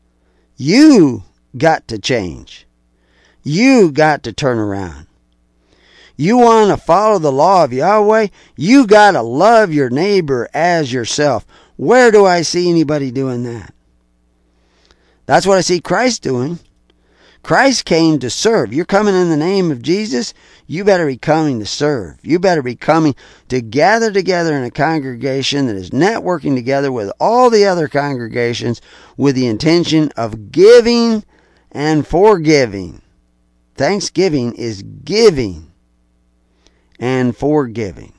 You got to change. You got to turn around. You want to follow the law of Yahweh? You got to love your neighbor as yourself. Where do I see anybody doing that? That's what I see Christ doing. Christ came to serve. You're coming in the name of Jesus, you better be coming to serve. You better be coming to gather together in a congregation that is networking together with all the other congregations with the intention of giving and forgiving. Thanksgiving is giving and forgiving.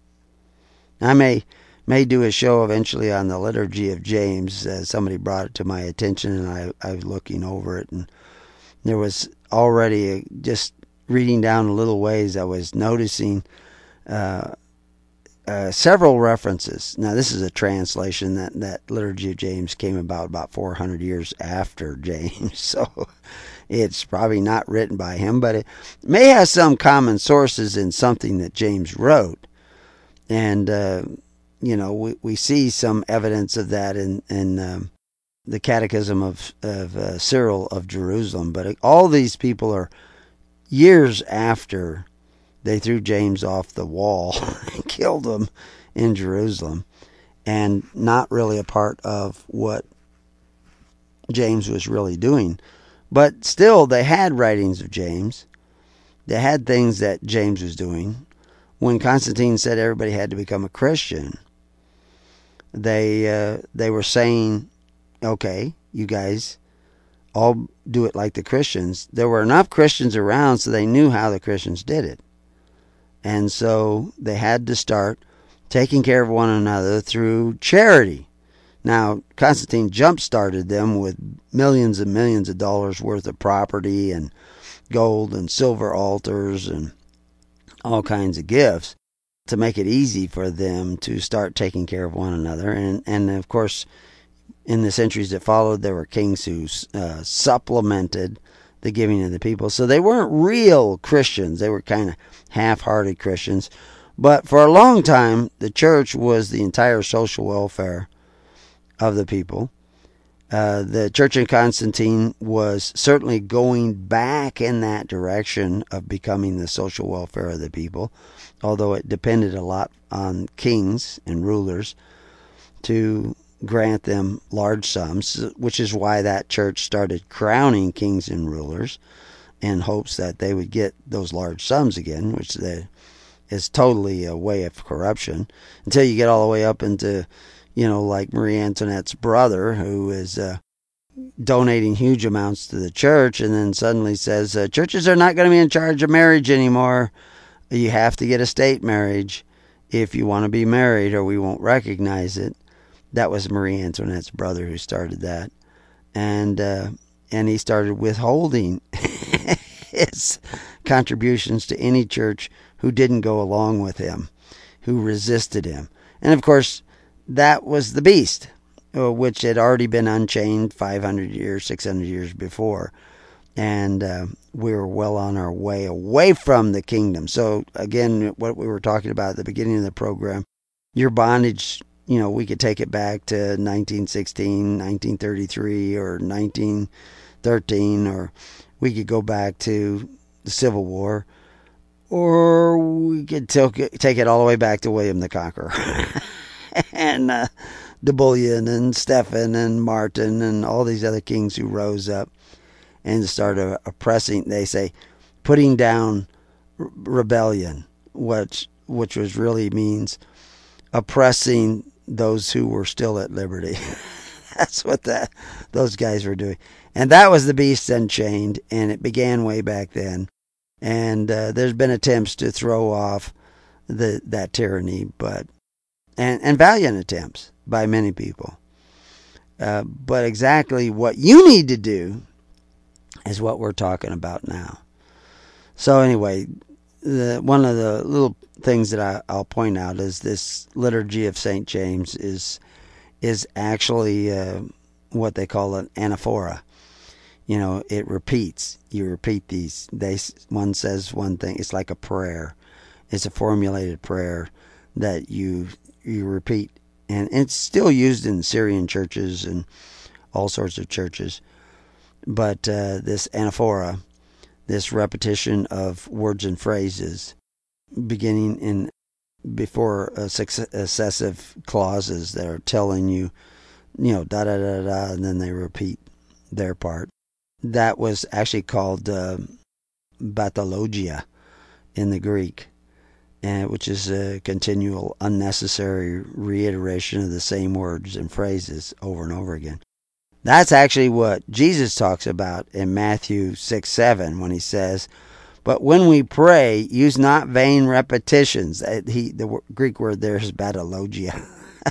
I may may do a show eventually on the liturgy of James. Uh, somebody brought it to my attention, and I, I was looking over it, and there was already a, just reading down a little ways, I was noticing uh, uh, several references. Now, this is a translation. That, that liturgy of James came about about four hundred years after James, so it's probably not written by him, but it may have some common sources in something that James wrote. And, uh, you know, we, we see some evidence of that in, in um, the Catechism of, of uh, Cyril of Jerusalem. But all these people are years after they threw James off the wall and killed him in Jerusalem, and not really a part of what James was really doing. But still, they had writings of James. They had things that James was doing. When Constantine said everybody had to become a Christian, they uh, they were saying, okay, you guys all do it like the Christians. There were enough Christians around so they knew how the Christians did it. And so they had to start taking care of one another through charity. Now, Constantine jump-started them with millions and millions of dollars worth of property and gold and silver altars and all kinds of gifts to make it easy for them to start taking care of one another. And, and of course, in the centuries that followed, there were kings who uh, supplemented the giving of the people. So they weren't real Christians. They were kind of half-hearted Christians. But for a long time, the church was the entire social welfare of the people. Uh, the Church in Constantine was certainly going back in that direction of becoming the social welfare of the people, although it depended a lot on kings and rulers to grant them large sums, which is why that church started crowning kings and rulers in hopes that they would get those large sums again, which they, is totally a way of corruption, until you get all the way up into, you know, like Marie Antoinette's brother, who is uh, donating huge amounts to the church, and then suddenly says, uh, churches are not going to be in charge of marriage anymore. You have to get a state marriage if you want to be married, or we won't recognize it. That was Marie Antoinette's brother who started that. And uh, and he started withholding his contributions to any church who didn't go along with him, who resisted him. And of course, that was the beast, which had already been unchained five hundred years, six hundred years before. And uh, we were well on our way away from the kingdom. So again, what we were talking about at the beginning of the program, your bondage, you know, we could take it back to nineteen sixteen, nineteen thirty-three, or nineteen thirteen, or we could go back to the Civil War, or we could take it all the way back to William the Conqueror. and uh, Napoleon and Stephen and Martin and all these other kings who rose up and started oppressing, they say, putting down rebellion, which which was really means oppressing those who were still at liberty. That's what that those guys were doing. And that was the beast unchained, and it began way back then. And uh, there's been attempts to throw off the that tyranny, but and, and valiant attempts by many people. Uh, but exactly what you need to do is what we're talking about now. So anyway, the, one of the little things that I, I'll point out is this liturgy of Saint James is is actually uh, what they call an anaphora. You know, it repeats. You repeat these. They one says one thing. It's like a prayer. It's a formulated prayer that you you repeat, and it's still used in Syrian churches and all sorts of churches. But uh, this anaphora, this repetition of words and phrases, beginning in before uh, successive clauses that are telling you, you know, da da da da, and then they repeat their part. That was actually called uh, bathologia in the Greek, and which is a continual, unnecessary reiteration of the same words and phrases over and over again. That's actually what Jesus talks about in Matthew six seven when he says, "But when we pray, use not vain repetitions." He, the Greek word there is bathologia,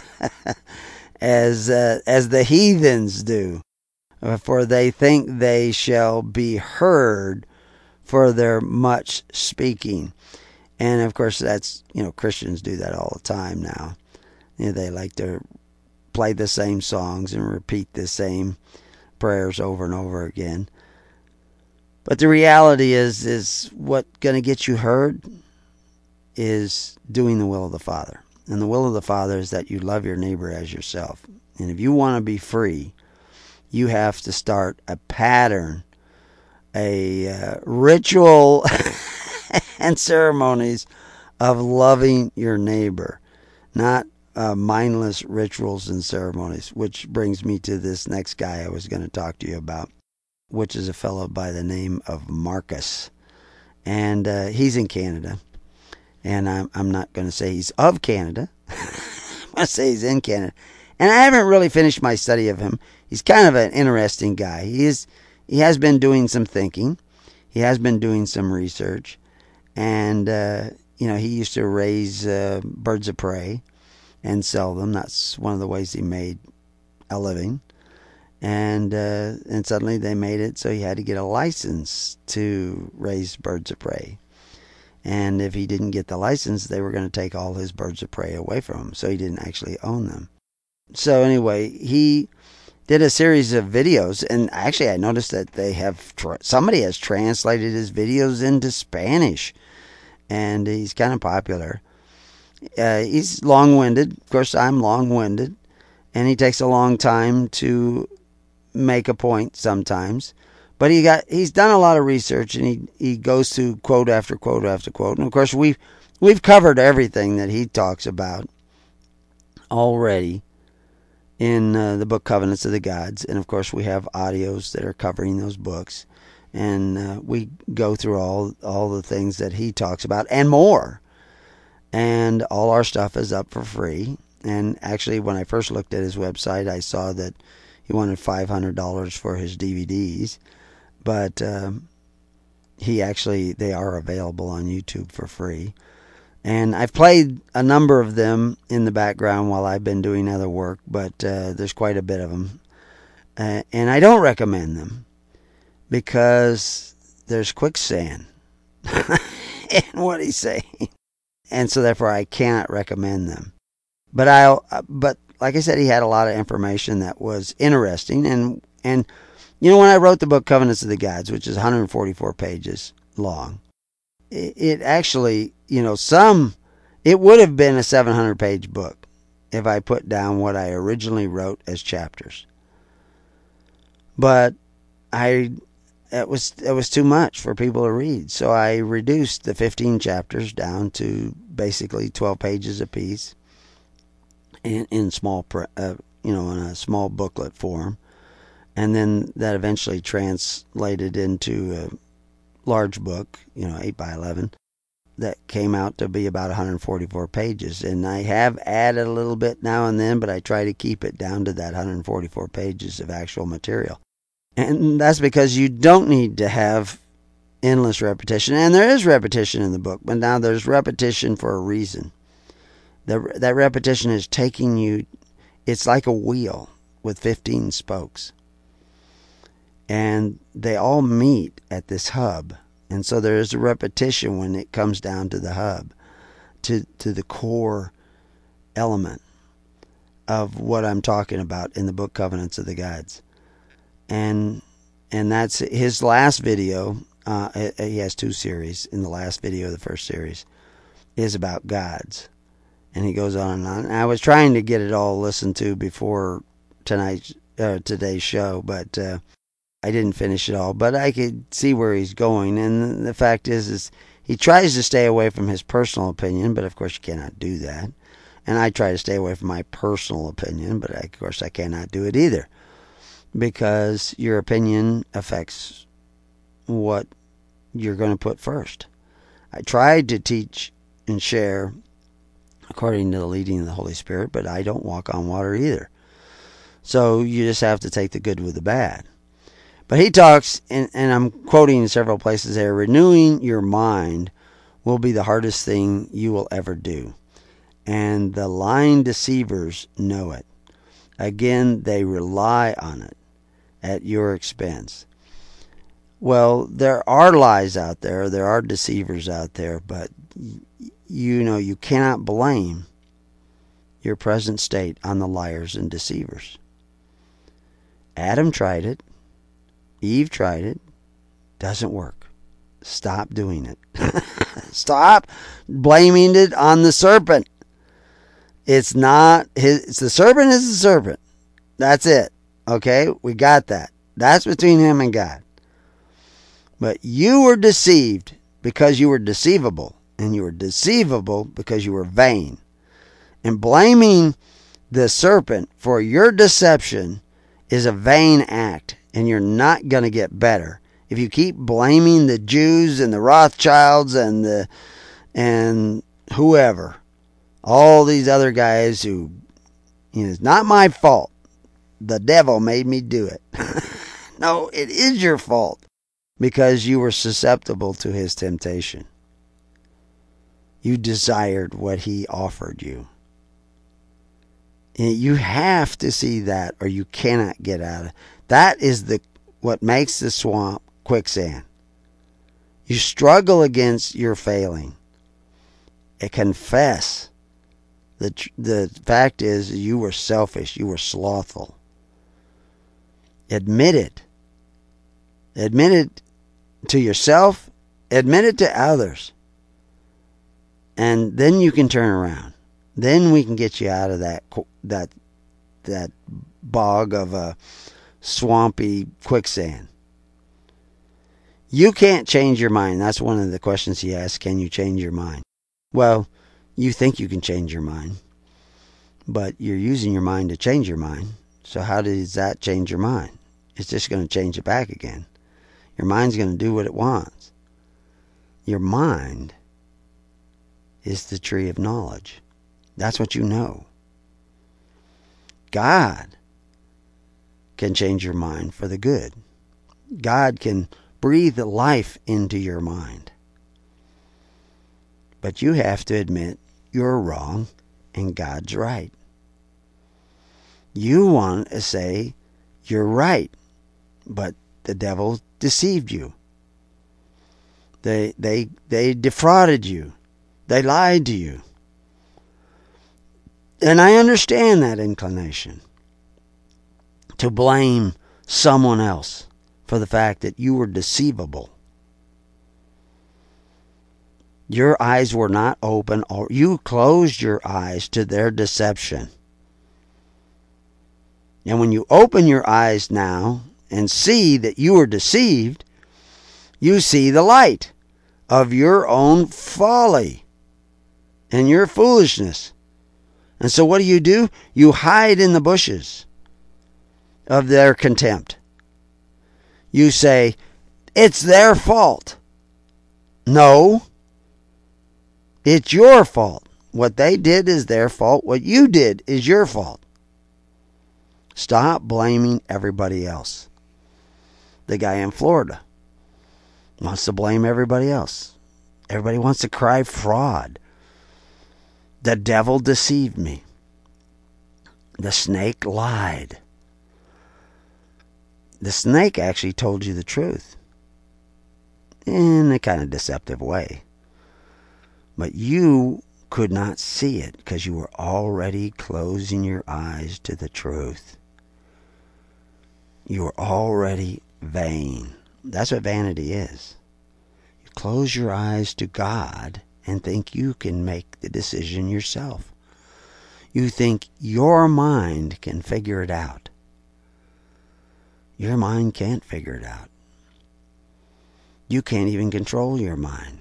as uh, as the heathens do, for they think they shall be heard for their much speaking. And of course, that's, you know, Christians do that all the time now. You know, they like to play the same songs and repeat the same prayers over and over again. But the reality is, is what's going to get you heard is doing the will of the Father. And the will of the Father is that you love your neighbor as yourself. And if you want to be free, you have to start a pattern, a uh, ritual and ceremonies of loving your neighbor, not uh, mindless rituals and ceremonies, which brings me to this next guy I was going to talk to you about, which is a fellow by the name of Marcus. And uh, he's in Canada. And I'm, I'm not going to say he's of Canada. I'm going to say he's in Canada. And I haven't really finished my study of him. He's kind of an interesting guy. He is, he has been doing some thinking. He has been doing some research. And, uh, you know, he used to raise uh, birds of prey and sell them. That's one of the ways he made a living. And uh, and suddenly they made it so he had to get a license to raise birds of prey. And if he didn't get the license, they were going to take all his birds of prey away from him. So he didn't actually own them. So anyway, he did a series of videos. And actually I noticed that they have, tra- somebody has translated his videos into Spanish. And he's kind of popular. Uh, he's long-winded. Of course, I'm long-winded. And he takes a long time to make a point sometimes. But he got he's done a lot of research, and he, he goes through quote after quote after quote. And of course we've we've covered everything that he talks about already in uh, the book Covenants of the Gods. And of course we have audios that are covering those books. And uh, we go through all all the things that he talks about and more. And all our stuff is up for free. And actually, when I first looked at his website, I saw that he wanted five hundred dollars for his D V Ds. But um, he actually, they are available on YouTube for free. And I've played a number of them in the background while I've been doing other work, but uh, there's quite a bit of them. Uh, and I don't recommend them because there's quicksand in what he's saying. And so therefore I cannot recommend them. But I, but like I said, he had a lot of information that was interesting. And, and you know, when I wrote the book Covenants of the Gods, which is one hundred forty-four pages long, it, it actually, you know, some, it would have been a seven hundred page book if I put down what I originally wrote as chapters. But I, it was, it was too much for people to read. So I reduced the fifteen chapters down to basically twelve pages apiece in, in small, uh, you know, in a small booklet form. And then that eventually translated into a large book, you know, eight by eleven, that came out to be about one hundred forty-four pages. And I have added a little bit now and then, but I try to keep it down to that one hundred forty-four pages of actual material. And that's because you don't need to have endless repetition. And there is repetition in the book, but now there's repetition for a reason. The, that repetition is taking you, it's like a wheel with fifteen spokes. And they all meet at this hub. And so there is a repetition when it comes down to the hub, to, to the core element of what I'm talking about in the book Covenants of the Gods. And and that's his last video. Uh, he has two series. In the last video of the first series is about gods. And he goes on and on. And I was trying to get it all listened to before tonight's, uh, today's show, but uh, I didn't finish it all, but I could see where he's going. And the fact is, is he tries to stay away from his personal opinion, but of course you cannot do that. And I try to stay away from my personal opinion, but I, of course I cannot do it either. Because your opinion affects what you're going to put first. I tried to teach and share according to the leading of the Holy Spirit, but I don't walk on water either. So you just have to take the good with the bad. But he talks, and, and I'm quoting in several places there, renewing your mind will be the hardest thing you will ever do. And the lying deceivers know it. Again, they rely on it at your expense. Well, there are lies out there. There are deceivers out there. But, you know, you cannot blame your present state on the liars and deceivers. Adam tried it. Eve tried it. Doesn't work. Stop doing it. Stop blaming it on the serpent. It's not his. It's the serpent is the serpent. That's it. Okay, we got that. That's between him and God. But you were deceived because you were deceivable, and you were deceivable because you were vain. And blaming the serpent for your deception is a vain act. And you're not going to get better if you keep blaming the Jews and the Rothschilds and the and whoever, all these other guys who, you know, it's not my fault. The devil made me do it. No, it is your fault because you were susceptible to his temptation. You desired what he offered you. And you have to see that, or you cannot get out of it. That is the what makes the swamp quicksand. You struggle against your failing. And confess. The, the fact is you were selfish. You were slothful. Admit it. Admit it to yourself. Admit it to others. And then you can turn around. Then we can get you out of that that that bog of a swampy quicksand. You can't change your mind. That's one of the questions he asks. Can you change your mind? Well, you think you can change your mind, but you're using your mind to change your mind. So how does that change your mind? It's just going to change it back again. Your mind's going to do what it wants. Your mind is the tree of knowledge. That's what you know. God can change your mind for the good. God can breathe life into your mind. But you have to admit you're wrong and God's right. You want to say you're right, but the devil deceived you. They they they defrauded you. They lied to you. And I understand that inclination to blame someone else for the fact that you were deceivable. Your eyes were not open, or you closed your eyes to their deception. And when you open your eyes now and see that you were deceived, you see the light of your own folly and your foolishness. And so what do you do? You hide in the bushes of their contempt. You say, it's their fault. No, it's your fault. What they did is their fault. What you did is your fault. Stop blaming everybody else. The guy in Florida wants to blame everybody else. Everybody wants to cry fraud. The devil deceived me. The snake lied. The snake actually told you the truth in a kind of deceptive way. But you could not see it because you were already closing your eyes to the truth. You were already vain. That's what vanity is. You close your eyes to God and think you can make the decision yourself. You think your mind can figure it out. Your mind can't figure it out. You can't even control your mind.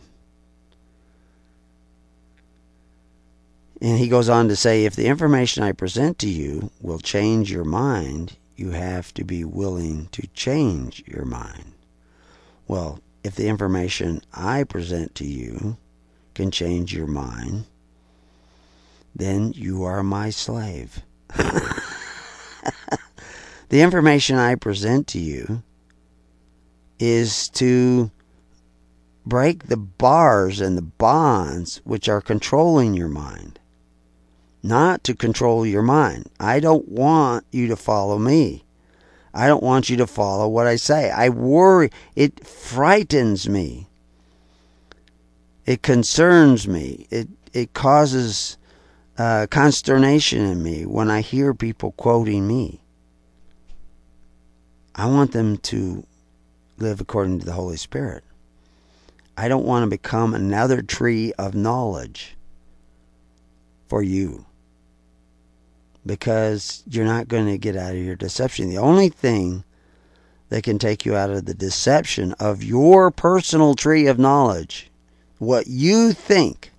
And he goes on to say, if the information I present to you will change your mind, you have to be willing to change your mind. Well, if the information I present to you can change your mind, then you are my slave. The information I present to you is to break the bars and the bonds which are controlling your mind. Not to control your mind. I don't want you to follow me. I don't want you to follow what I say. I worry. It frightens me. It concerns me. It, it causes uh, consternation in me when I hear people quoting me. I want them to live according to the Holy Spirit. I don't want to become another tree of knowledge for you, because you're not going to get out of your deception. The only thing that can take you out of the deception of your personal tree of knowledge, what you think,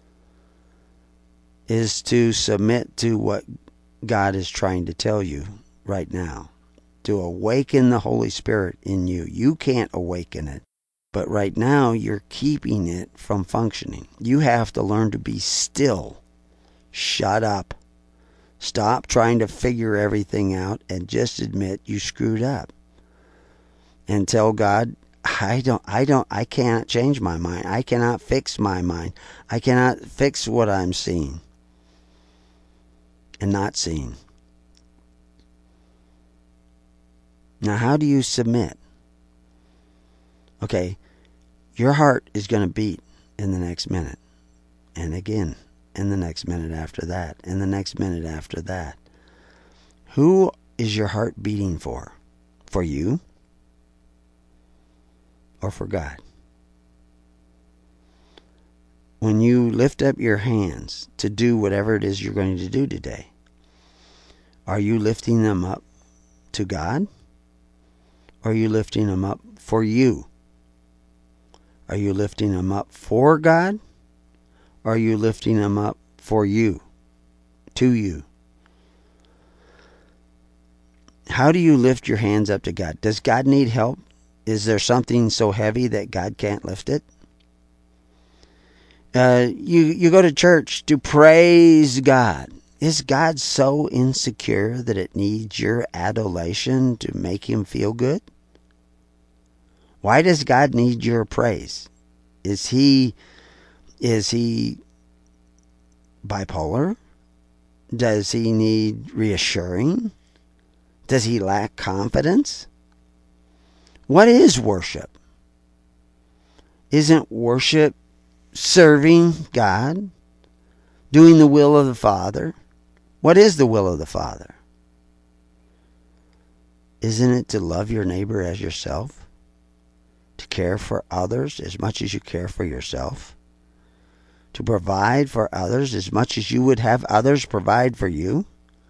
is to submit to what God is trying to tell you right now. To awaken the Holy Spirit in you. You can't awaken it. But right now, you're keeping it from functioning. You have to learn to be still. Shut up. Stop trying to figure everything out and just admit you screwed up. And tell God, I don't, I don't, I cannot change my mind. I cannot fix my mind. I cannot fix what I'm seeing and not seeing. Now, how do you submit? Okay, your heart is going to beat in the next minute. And again, in the next minute after that. And the next minute after that. Who is your heart beating for? For you? Or for God? When you lift up your hands to do whatever it is you're going to do today, are you lifting them up to God? Or are you lifting them up for you? Are you lifting them up for God? Or are you lifting them up for you? To you? How do you lift your hands up to God? Does God need help? Is there something so heavy that God can't lift it? Uh, you, you go to church to praise God. Is God so insecure that it needs your adulation to make him feel good? Why does God need your praise? Is he, is he bipolar? Does he need reassuring? Does he lack confidence? What is worship? Isn't worship serving God? Doing the will of the Father? What is the will of the Father? Isn't it to love your neighbor as yourself? To care for others as much as you care for yourself? To provide for others as much as you would have others provide for you?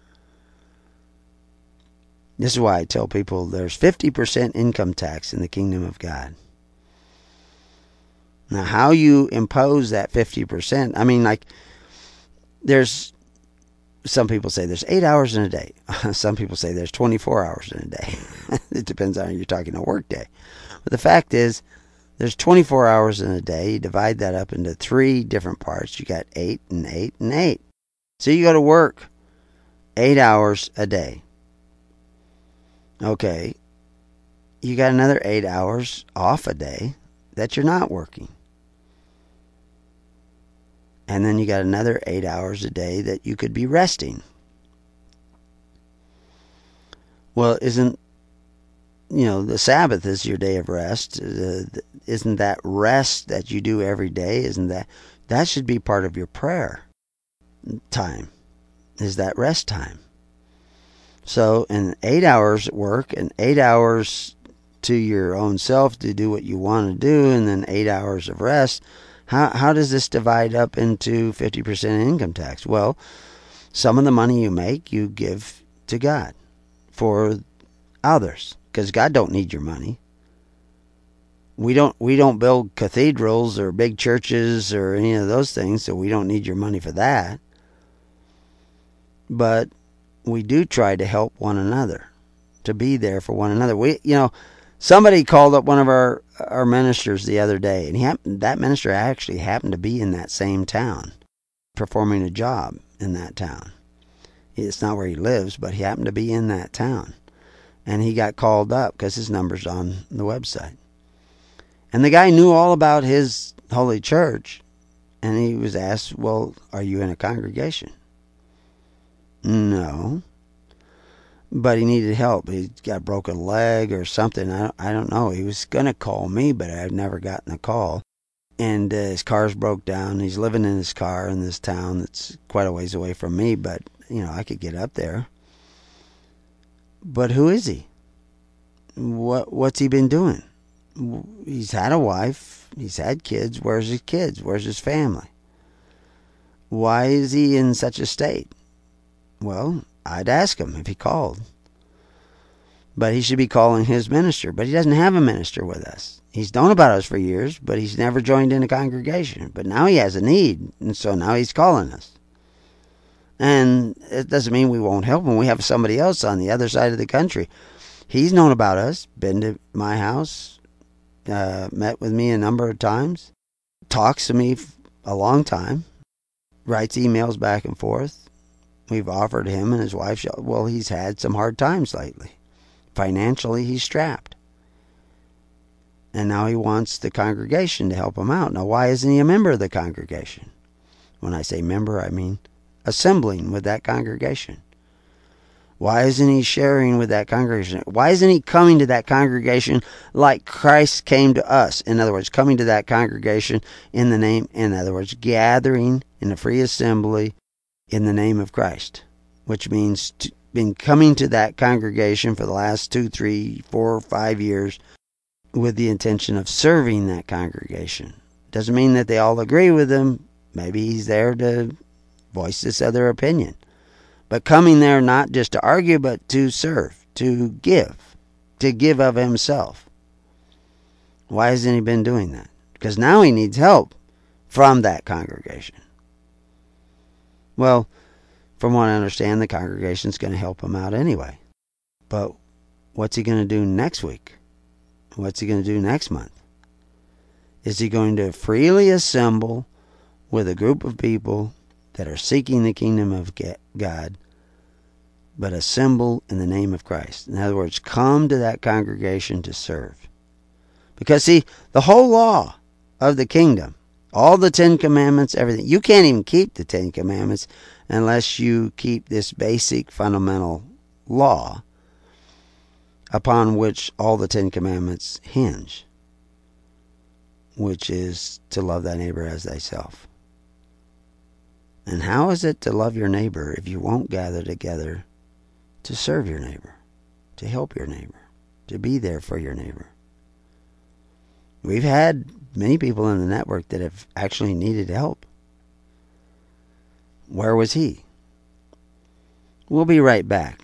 This is why I tell people there's fifty percent income tax in the kingdom of God. Now, how you impose that fifty percent, I mean, like, there's, some people say there's eight hours in a day. Some people say there's twenty-four hours in a day. It depends on if you're talking a work day. But the fact is, there's twenty-four hours in a day. You divide that up into three different parts. You got eight and eight and eight. So you go to work eight hours a day. Okay. You got another eight hours off a day that you're not working. And then you got another eight hours a day that you could be resting. Well, isn't, you know, the Sabbath is your day of rest. Uh, isn't that rest that you do every day? Isn't that, that should be part of your prayer time, is that rest time. So, in eight hours at work and eight hours to your own self to do what you want to do, and then eight hours of rest, how how does this divide up into fifty percent income tax? Well, some of the money you make, you give to God for others, because God don't need your money. We don't we don't build cathedrals or big churches or any of those things, so we don't need your money for that. But we do try to help one another, to be there for one another. We, you know, somebody called up one of our our ministers the other day, and he happened, that minister actually happened to be in that same town, performing a job in that town. It's not where he lives, but he happened to be in that town, and he got called up because his number's on the website. And the guy knew all about his holy church, and he was asked, "Well, are you in a congregation?" No. But he needed help. He got a broken leg or something. I don't, I don't know. He was going to call me, but I've never gotten a call. And uh, his car's broke down. He's living in his car in this town that's quite a ways away from me, but, you know, I could get up there. But who is he? What What's he been doing? He's had a wife. He's had kids. Where's his kids? Where's his family? Why is he in such a state? Well, I'd ask him if he called. But he should be calling his minister. But he doesn't have a minister with us. He's known about us for years, but he's never joined in a congregation. But now he has a need, and so now he's calling us. And it doesn't mean we won't help him. We have somebody else on the other side of the country. He's known about us, been to my house, uh, met with me a number of times, talks to me a long time, writes emails back and forth. We've offered him and his wife, well, he's had some hard times lately. Financially, he's strapped. And now he wants the congregation to help him out. Now, why isn't he a member of the congregation? When I say member, I mean assembling with that congregation. Why isn't he sharing with that congregation? Why isn't he coming to that congregation like Christ came to us? In other words, coming to that congregation in the name, in other words, gathering in a free assembly in the name of Christ, which means to, been coming to that congregation for the last two, three, four, five years with the intention of serving that congregation. Doesn't mean that they all agree with him. Maybe he's there to voice this other opinion. But coming there not just to argue, but to serve, to give, to give of himself. Why hasn't he been doing that? Because now he needs help from that congregation. Well, from what I understand, the congregation's going to help him out anyway. But what's he going to do next week? What's he going to do next month? Is he going to freely assemble with a group of people that are seeking the kingdom of God, but assemble in the name of Christ? In other words, come to that congregation to serve. Because, see, the whole law of the kingdom, all the Ten Commandments, everything, you can't even keep the Ten Commandments unless you keep this basic fundamental law upon which all the Ten Commandments hinge, which is to love thy neighbor as thyself. And how is it to love your neighbor if you won't gather together to serve your neighbor, to help your neighbor, to be there for your neighbor? We've had many people in the network that have actually needed help. Where was he? We'll be right back.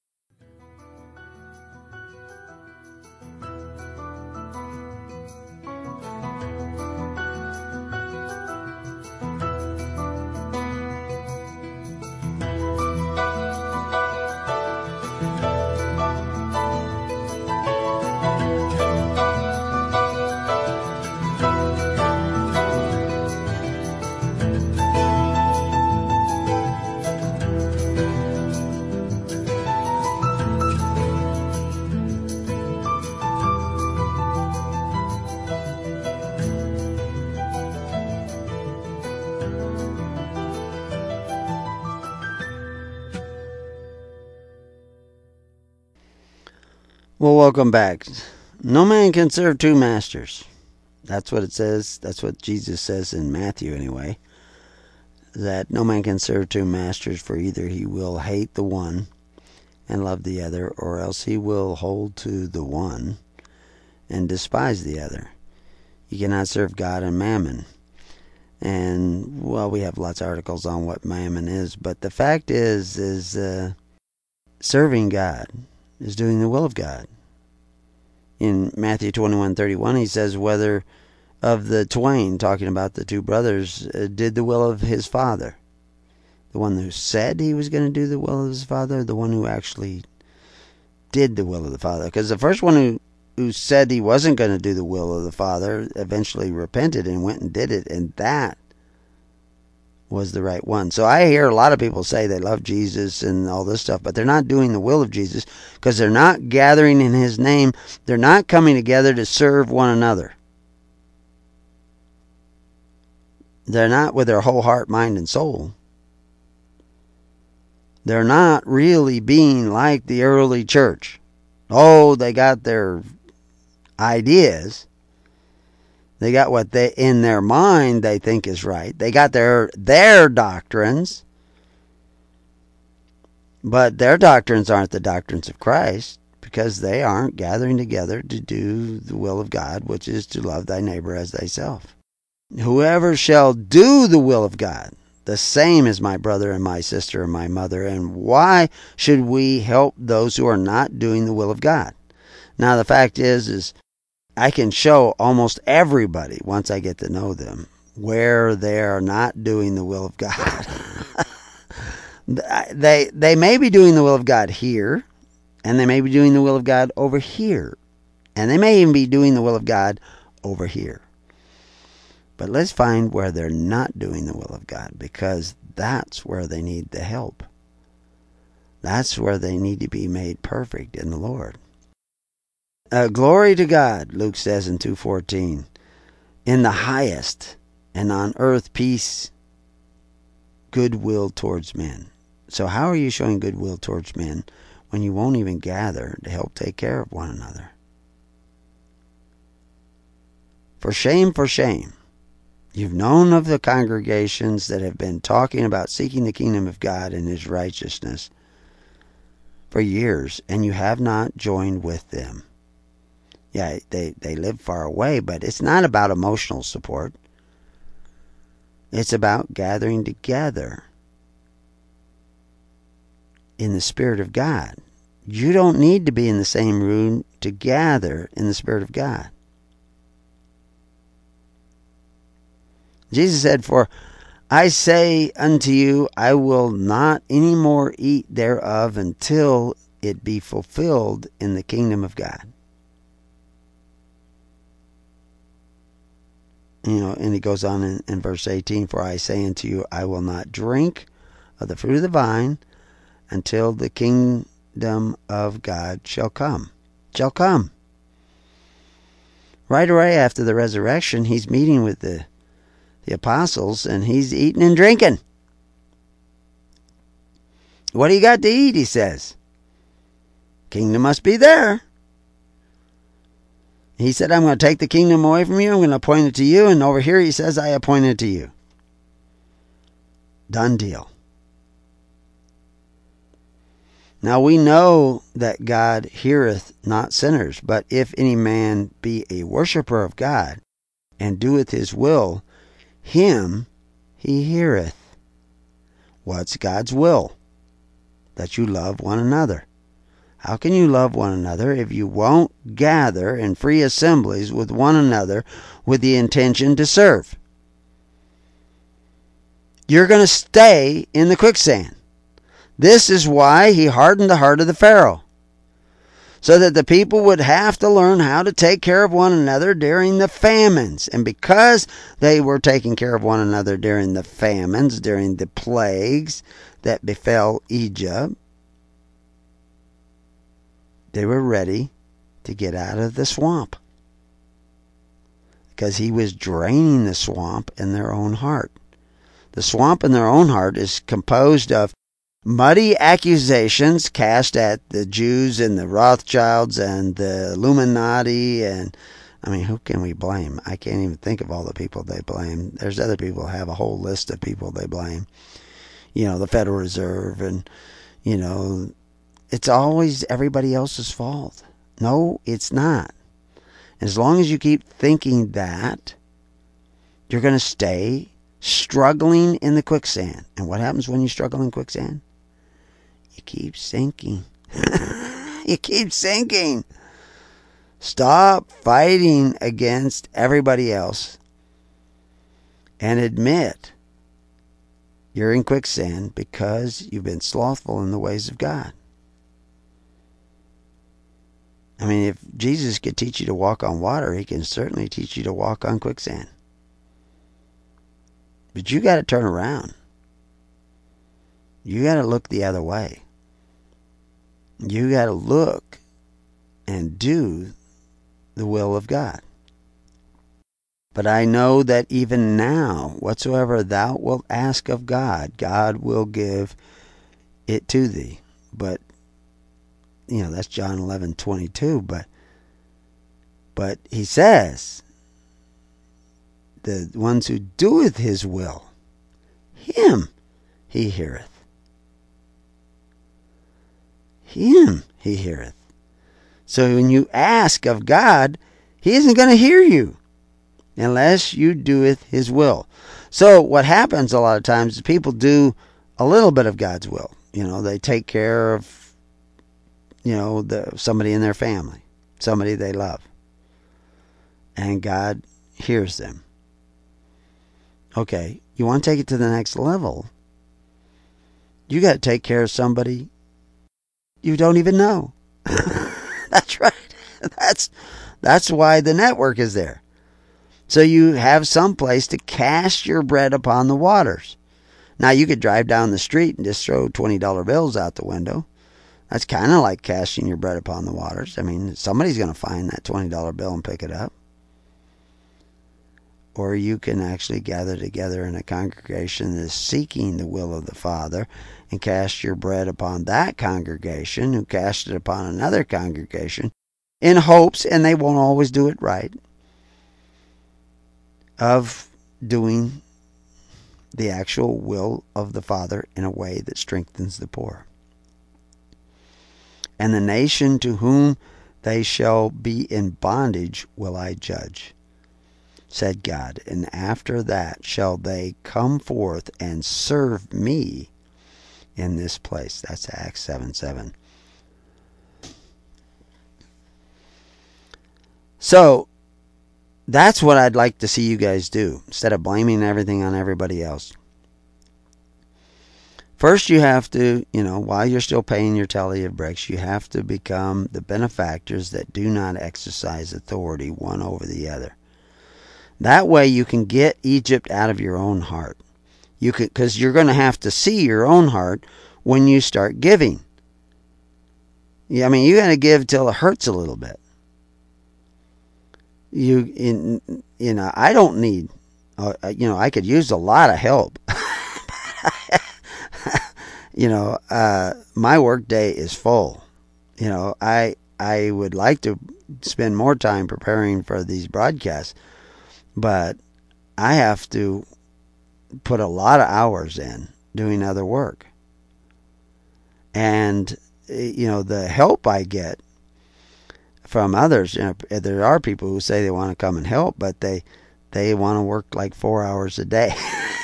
Well, welcome back. No man can serve two masters. That's what it says. That's what Jesus says in Matthew anyway. That no man can serve two masters, for either he will hate the one and love the other, or else he will hold to the one and despise the other. You cannot serve God and mammon. And, well, we have lots of articles on what mammon is, but the fact is, is uh, serving God is doing the will of God. In Matthew twenty-one thirty-one, he says, whether of the twain, talking about the two brothers, uh, did the will of his father. The one who said he was going to do the will of his father, the one who actually did the will of the father. Because the first one who, who said he wasn't going to do the will of the father eventually repented and went and did it, and that was the right one. So I hear a lot of people say they love Jesus and all this stuff, but they're not doing the will of Jesus because they're not gathering in his name. They're not coming together to serve one another. They're not with their whole heart, mind, and soul. They're not really being like the early church. Oh, they got their ideas. They got what they in their mind they think is right. They got their their doctrines. But their doctrines aren't the doctrines of Christ, because they aren't gathering together to do the will of God, which is to love thy neighbor as thyself. Whoever shall do the will of God, the same is my brother and my sister and my mother. And why should we help those who are not doing the will of God? Now, the fact is, is I can show almost everybody, once I get to know them, where they're not doing the will of God. they they may be doing the will of God here, and they may be doing the will of God over here, and they may even be doing the will of God over here. But let's find where they're not doing the will of God, because that's where they need the help. That's where they need to be made perfect in the Lord. Uh, glory to God, Luke says in two fourteen, in the highest, and on earth peace, goodwill towards men. So how are you showing goodwill towards men when you won't even gather to help take care of one another? For shame, for shame. You've known of the congregations that have been talking about seeking the kingdom of God and his righteousness for years, and you have not joined with them. Yeah, they, they live far away, but it's not about emotional support. It's about gathering together in the Spirit of God You don't need to be in the same room to gather in the Spirit of God. Jesus said, "For I say unto you, I will not any more eat thereof until it be fulfilled in the kingdom of God." You know, and he goes on in, in verse eighteen, "For I say unto you, I will not drink of the fruit of the vine until the kingdom of God shall come." Shall come. Right away after the resurrection, he's meeting with the, the apostles, and he's eating and drinking. "What do you got to eat?" he says. "Kingdom must be there." He said, "I'm going to take the kingdom away from you. I'm going to appoint it to you." And over here he says, "I appoint it to you." Done deal. Now we know that God heareth not sinners, but if any man be a worshipper of God, and doeth his will, him he heareth. What's God's will? That you love one another. How can you love one another if you won't gather in free assemblies with one another with the intention to serve? You're going to stay in the quicksand. This is why he hardened the heart of the Pharaoh, so that the people would have to learn how to take care of one another during the famines. And because they were taking care of one another during the famines, during the plagues that befell Egypt, they were ready to get out of the swamp, because he was draining the swamp in their own heart. The swamp in their own heart is composed of muddy accusations cast at the Jews and the Rothschilds and the Illuminati. And I mean, who can we blame? I can't even think of all the people they blame. There's other people who have a whole list of people they blame. You know, the Federal Reserve, and, you know, it's always everybody else's fault. No, it's not. As long as you keep thinking that, you're going to stay struggling in the quicksand. And what happens when you struggle in quicksand? You keep sinking. You keep sinking. Stop fighting against everybody else and admit you're in quicksand because you've been slothful in the ways of God. I mean, if Jesus could teach you to walk on water, he can certainly teach you to walk on quicksand. But you got to turn around. You got to look the other way. You got to look and do the will of God. But I know that even now, whatsoever thou wilt ask of God, God will give it to thee. But, you know, that's John eleven twenty-two. But, but he says, the ones who doeth his will, him he heareth. Him he heareth. So when you ask of God, he isn't going to hear you unless you doeth his will. So what happens a lot of times is people do a little bit of God's will. You know, they take care of, you know, the, somebody in their family, somebody they love. And God hears them. Okay, you want to take it to the next level, you got to take care of somebody you don't even know. That's right. That's that's why the network is there. So you have some place to cast your bread upon the waters. Now you could drive down the street and just throw twenty dollar bills out the window. That's kind of like casting your bread upon the waters. I mean, somebody's going to find that twenty dollar bill and pick it up. Or you can actually gather together in a congregation that is seeking the will of the Father and cast your bread upon that congregation who cast it upon another congregation in hopes, and they won't always do it right, of doing the actual will of the Father in a way that strengthens the poor. And the nation to whom they shall be in bondage will I judge, said God, and after that shall they come forth and serve me in this place. That's Acts seven seven. So that's what I'd like to see you guys do, instead of blaming everything on everybody else. First, you have to, you know, while you're still paying your tally of bricks, you have to become the benefactors that do not exercise authority one over the other. That way you can get Egypt out of your own heart. You could, because you're going to have to see your own heart when you start giving. Yeah, I mean, you got to give till it hurts a little bit. You, in, you know, I don't need, uh, you know, I could use a lot of help. You know, uh, my work day is full. You know, I I would like to spend more time preparing for these broadcasts, but I have to put a lot of hours in doing other work. And, you know, the help I get from others, you know, there are people who say they want to come and help, but they they want to work like four hours a day.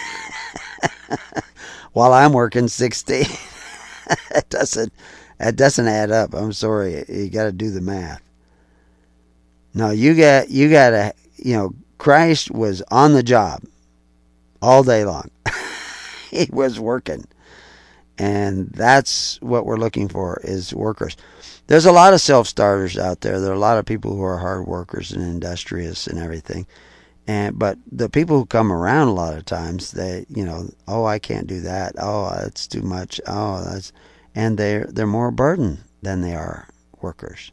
While I'm working sixteen. it doesn't it doesn't add up. I'm sorry. You got to do the math. No, you got you got to, you know, Christ was on the job all day long. He was working. And that's what we're looking for, is workers. There's a lot of self-starters out there. There are a lot of people who are hard workers and industrious and everything. And but the people who come around a lot of times, they, you know, oh, I can't do that. Oh, that's too much. Oh, that's, and they're they're more burden than they are workers.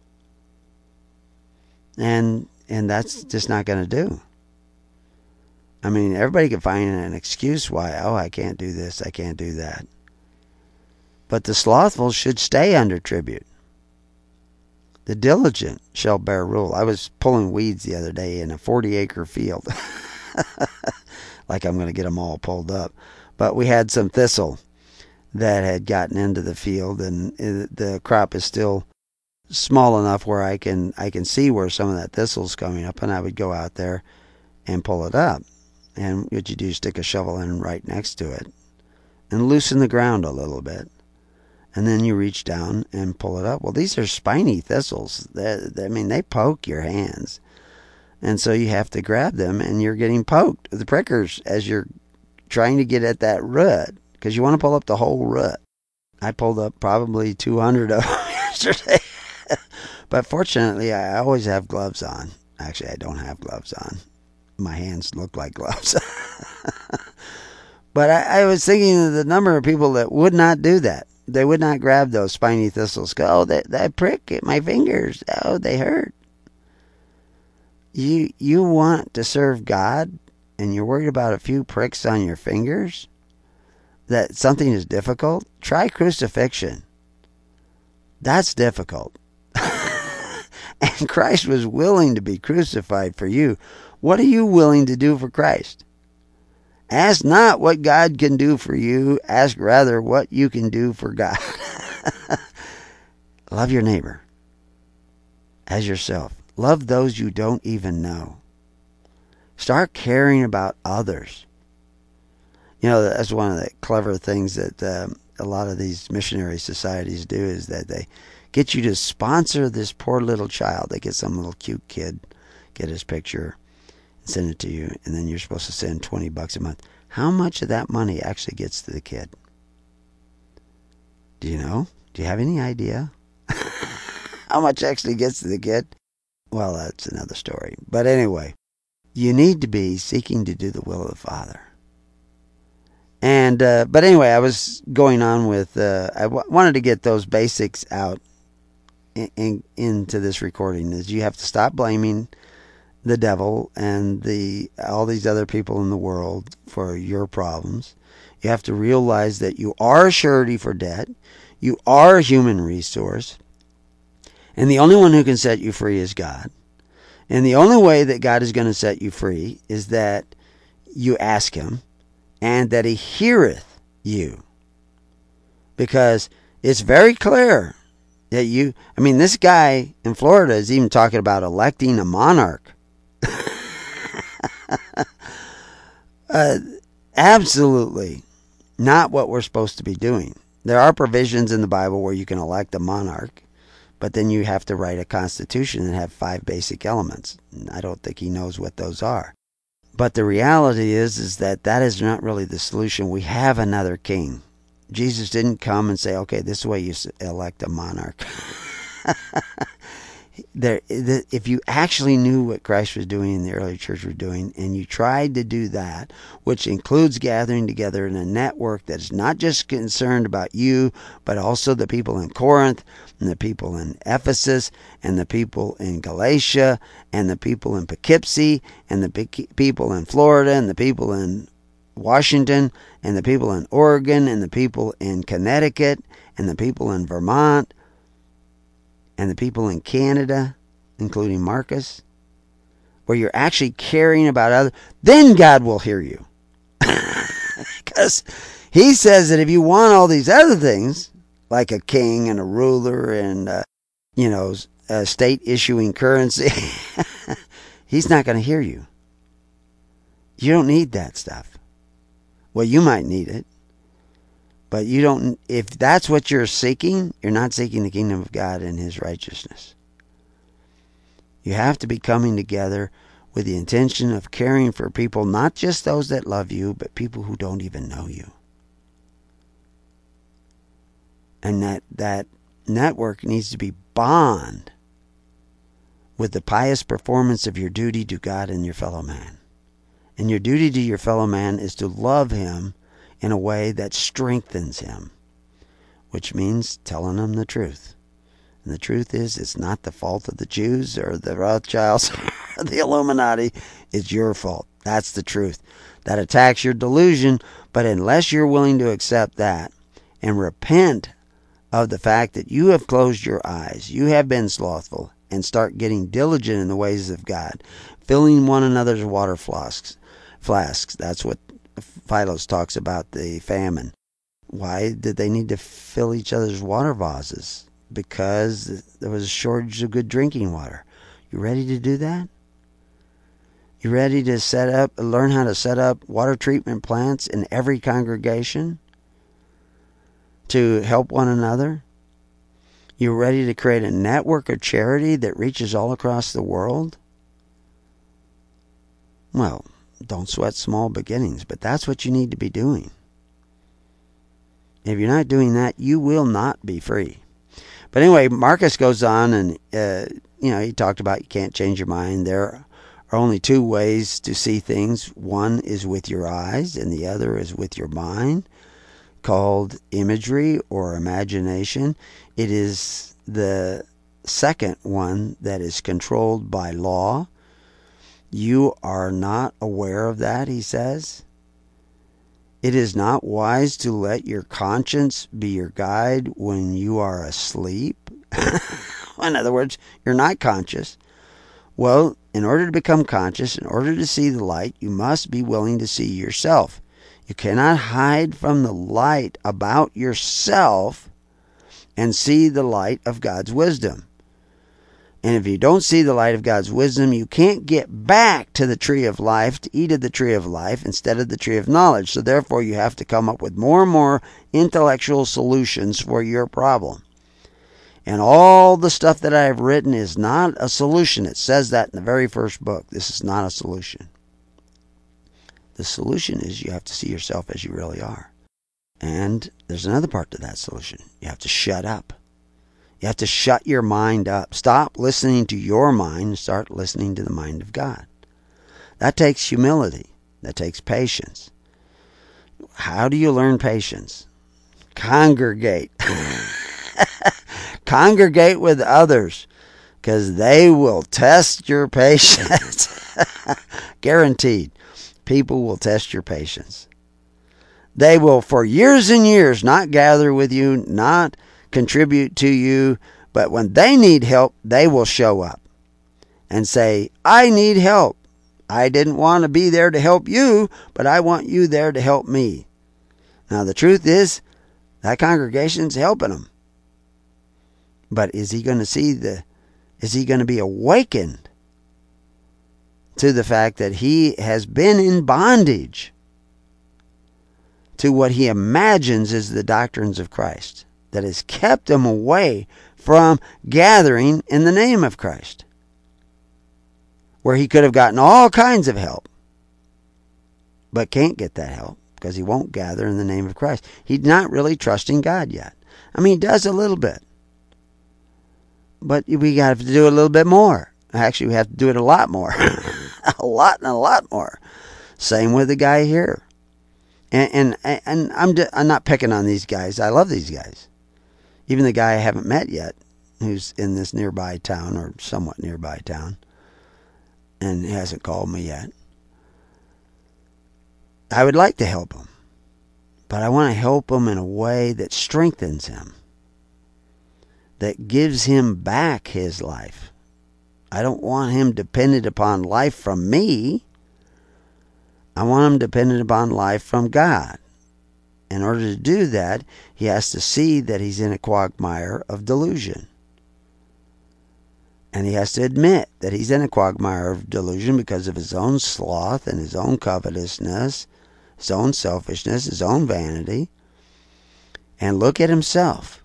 And and that's just not going to do. I mean, everybody can find an excuse why, oh, I can't do this, I can't do that. But the slothful should stay under tribute. The diligent shall bear rule. I was pulling weeds the other day in a forty-acre field. Like I'm going to get them all pulled up. But we had some thistle that had gotten into the field, and the crop is still small enough where I can I can see where some of that thistle's coming up, and I would go out there and pull it up. And what you do is stick a shovel in right next to it and loosen the ground a little bit. And then you reach down and pull it up. Well, these are spiny thistles. They, they, I mean, they poke your hands. And so you have to grab them, and you're getting poked with the prickers as you're trying to get at that root, because you want to pull up the whole root. I pulled up probably two hundred of them yesterday. But fortunately, I always have gloves on. Actually, I don't have gloves on. My hands look like gloves. But I, I was thinking of the number of people that would not do that. They would not grab those spiny thistles. Go, oh, that, that prick at my fingers. Oh, they hurt. You you want to serve God, and you're worried about a few pricks on your fingers? That something is difficult? Try crucifixion. That's difficult. And Christ was willing to be crucified for you. What are you willing to do for Christ? Ask not what God can do for you. Ask rather what you can do for God. Love your neighbor as yourself. Love those you don't even know. Start caring about others. You know, that's one of the clever things that um, a lot of these missionary societies do, is that they get you to sponsor this poor little child. They get some little cute kid, get his picture, send it to you, and then you're supposed to send twenty bucks a month. How much of that money actually gets to the kid? Do you know? Do you have any idea? How much actually gets to the kid? Well, that's another story. But anyway, you need to be seeking to do the will of the Father. And, uh, but anyway, I was going on with, uh, I w- wanted to get those basics out in, in, into this recording, is you have to stop blaming the devil and the all these other people in the world for your problems. You have to realize that you are a surety for debt. You are a human resource. And the only one who can set you free is God. And the only way that God is going to set you free is that you ask him, and that he heareth you. Because it's very clear that you, I mean, this guy in Florida is even talking about electing a monarch. uh, absolutely not what we're supposed to be doing. There are provisions in the Bible where you can elect a monarch, But then you have to write a constitution and have five basic elements. And I don't think he knows what those are. But the reality is, is that that is not really the solution. We have another king. Jesus didn't come and say, okay, this is the way you elect a monarch. There, if you actually knew what Christ was doing and the early church was doing, and you tried to do that, which includes gathering together in a network that is not just concerned about you, but also the people in Corinth, and the people in Ephesus, and the people in Galatia, and the people in Poughkeepsie, and the people in Florida, and the people in Washington, and the people in Oregon, and the people in Connecticut, and the people in Vermont, and the people in Canada, including Marcus, where you're actually caring about others, then God will hear you. Because he says that if you want all these other things, like a king and a ruler and, uh, you know, a state issuing currency, he's not going to hear you. You don't need that stuff. Well, you might need it. But you don't, if that's what you're seeking, you're not seeking the kingdom of God and his righteousness. You have to be coming together with the intention of caring for people, not just those that love you, but people who don't even know you. And that, that network needs to be bond with the pious performance of your duty to God and your fellow man. And your duty to your fellow man is to love him in a way that strengthens him, which means telling him the truth. And the truth is, it's not the fault of the Jews or the Rothschilds or the Illuminati. It's your fault. That's the truth. That attacks your delusion, but unless you're willing to accept that and repent of the fact that you have closed your eyes, you have been slothful, and start getting diligent in the ways of God, filling one another's water flasks, flasks. That's what Philos talks about the famine. Why did they need to fill each other's water vases? Because there was a shortage of good drinking water. You ready to do that? You ready to set up, learn how to set up water treatment plants in every congregation to help one another? You ready to create a network of charity that reaches all across the world? Well, don't sweat small beginnings, but that's what you need to be doing. If you're not doing that, you will not be free. But anyway, Marcus goes on and, uh, you know, he talked about you can't change your mind. There are only two ways to see things. One is with your eyes and the other is with your mind, called imagery or imagination. It is the second one that is controlled by law. You are not aware of that, he says. It is not wise to let your conscience be your guide when you are asleep. In other words, you're not conscious. Well, in order to become conscious, in order to see the light, you must be willing to see yourself. You cannot hide from the light about yourself and see the light of God's wisdom. And if you don't see the light of God's wisdom, you can't get back to the tree of life to eat of the tree of life instead of the tree of knowledge. So therefore, you have to come up with more and more intellectual solutions for your problem. And all the stuff that I have written is not a solution. It says that in the very first book. This is not a solution. The solution is you have to see yourself as you really are. And there's another part to that solution. You have to shut up. You have to shut your mind up. Stop listening to your mind and start listening to the mind of God. That takes humility. That takes patience. How do you learn patience? Congregate. Congregate with others, because they will test your patience. Guaranteed. People will test your patience. They will, for years and years, not gather with you, not contribute to you, but when they need help, they will show up and say, I need help. I didn't want to be there to help you, but I want you there to help me. Now the truth is, that congregation's helping them. But is he going to see the, is he going to be awakened to the fact that he has been in bondage to what he imagines is the doctrines of Christ, that has kept him away from gathering in the name of Christ, where he could have gotten all kinds of help, but can't get that help because he won't gather in the name of Christ. He's not really trusting God yet. I mean, he does a little bit, but we got to do a little bit more. Actually, we have to do it a lot more. a lot and a lot more. Same with the guy here. And and, and I'm, I'm not picking on these guys. I love these guys. Even the guy I haven't met yet, who's in this nearby town, or somewhat nearby town, and hasn't called me yet. I would like to help him, but I want to help him in a way that strengthens him, that gives him back his life. I don't want him dependent upon life from me. I want him dependent upon life from God. In order to do that, he has to see that he's in a quagmire of delusion. And he has to admit that he's in a quagmire of delusion because of his own sloth and his own covetousness, his own selfishness, his own vanity. And look at himself.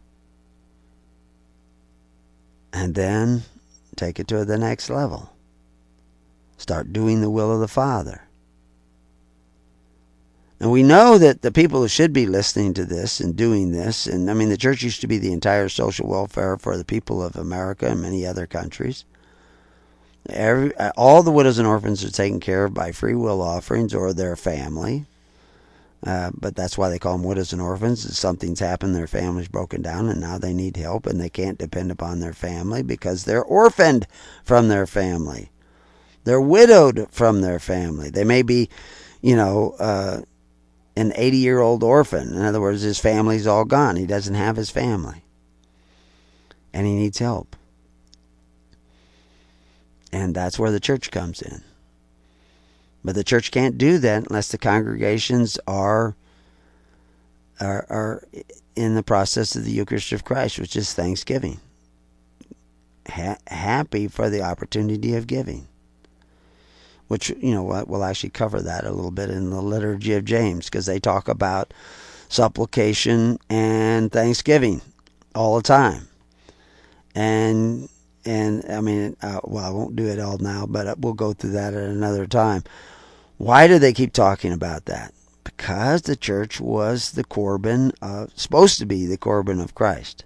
And then take it to the next level. Start doing the will of the Father. And we know that the people who should be listening to this and doing this, and I mean, the church used to be the entire social welfare for the people of America and many other countries. Every, all the widows and orphans are taken care of by free will offerings or their family. Uh, but that's why they call them widows and orphans. Something's happened, their family's broken down, and now they need help, and they can't depend upon their family because they're orphaned from their family. They're widowed from their family. They may be, you know, uh, an eighty-year-old orphan. In other words, his family's all gone. He doesn't have his family. And he needs help. And that's where the church comes in. But the church can't do that unless the congregations are, are, are in the process of the Eucharist of Christ, which is thanksgiving. Ha- happy for the opportunity of giving. Which, you know, we'll actually cover that a little bit in the Liturgy of James, because they talk about supplication and thanksgiving all the time. And, and I mean, uh, well, I won't do it all now, but we'll go through that at another time. Why do they keep talking about that? Because the church was the Corban, uh, supposed to be the Corban of Christ.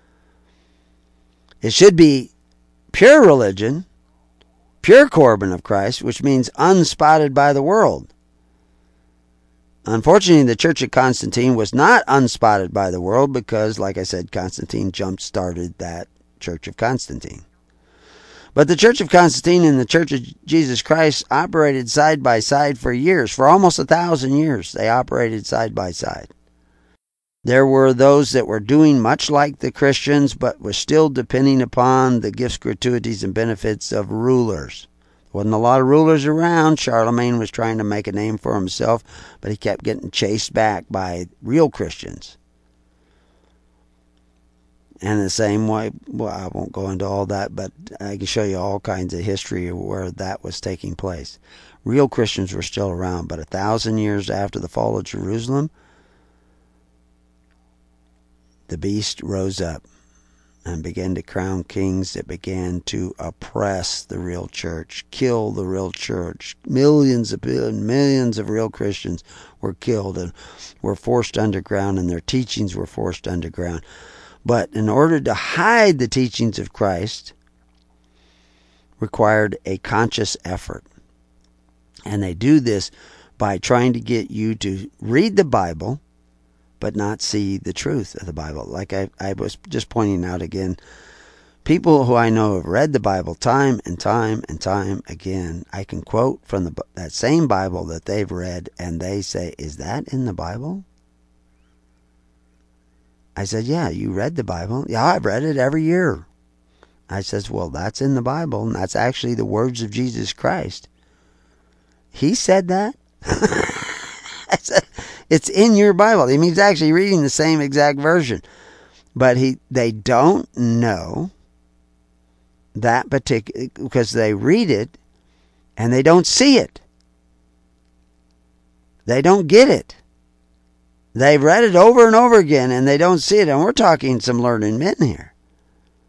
It should be pure religion, pure Corban of Christ, which means unspotted by the world. Unfortunately, the Church of Constantine was not unspotted by the world because, like I said, Constantine jump-started that Church of Constantine. But the Church of Constantine and the Church of Jesus Christ operated side by side for years. For almost a thousand years, they operated side by side. There were those that were doing much like the Christians, but were still depending upon the gifts, gratuities, and benefits of rulers. There wasn't a lot of rulers around. Charlemagne was trying to make a name for himself, but he kept getting chased back by real Christians. And the same way, well, I won't go into all that, but I can show you all kinds of history where that was taking place. Real Christians were still around, but a thousand years after the fall of Jerusalem, the beast rose up and began to crown kings that began to oppress the real church, kill the real church. Millions of millions of real Christians were killed and were forced underground, and their teachings were forced underground. But in order to hide the teachings of Christ required a conscious effort. And they do this by trying to get you to read the Bible but not see the truth of the Bible. Like I, I was just pointing out again, people who I know have read the Bible time and time and time again. I can quote from the that same Bible that they've read, and they say, "Is that in the Bible?" I said, "Yeah, you read the Bible." "Yeah, I've read it every year." I says, "Well, that's in the Bible, and that's actually the words of Jesus Christ." "He said that?" I said, "It's in your Bible." He means actually reading the same exact version. But he, they don't know that particular, because they read it and they don't see it. They don't get it. They've read it over and over again and they don't see it. And we're talking some learned men here.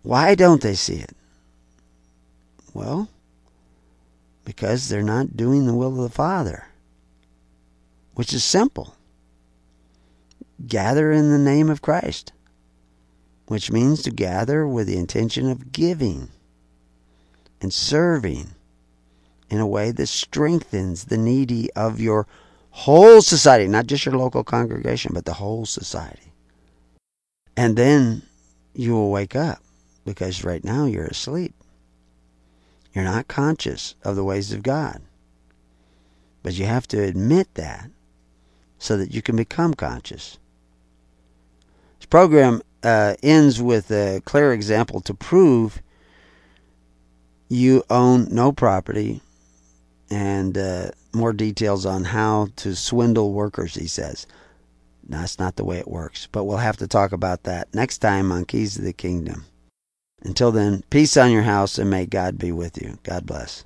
Why don't they see it? Well, because they're not doing the will of the Father, which is simple. Gather in the name of Christ, which means to gather with the intention of giving and serving in a way that strengthens the needy of your whole society, not just your local congregation, but the whole society. And then you will wake up, because right now you're asleep. You're not conscious of the ways of God. But you have to admit that so that you can become conscious. This program uh, ends with a clear example to prove you own no property, and uh, more details on how to swindle workers, he says. That's not the way it works, but we'll have to talk about that next time on Keys of the Kingdom. Until then, peace on your house, and may God be with you. God bless.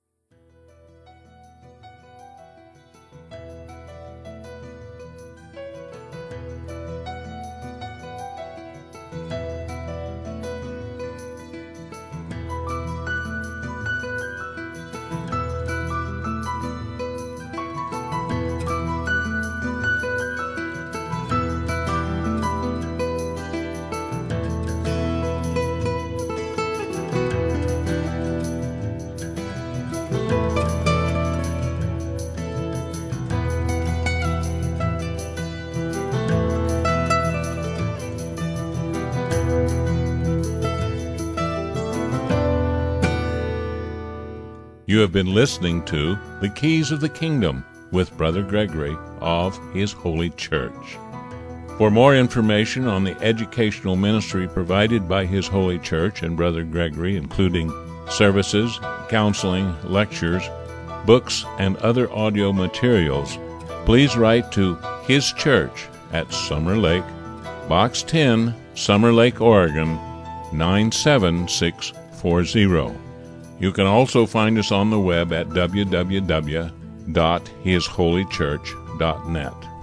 You have been listening to The Keys of the Kingdom with Brother Gregory of His Holy Church. For more information on the educational ministry provided by His Holy Church and Brother Gregory, including services, counseling, lectures, books, and other audio materials, please write to His Church at Summer Lake, Box ten, Summer Lake, Oregon, nine seven six four zero. You can also find us on the web at w w w dot his holy church dot net.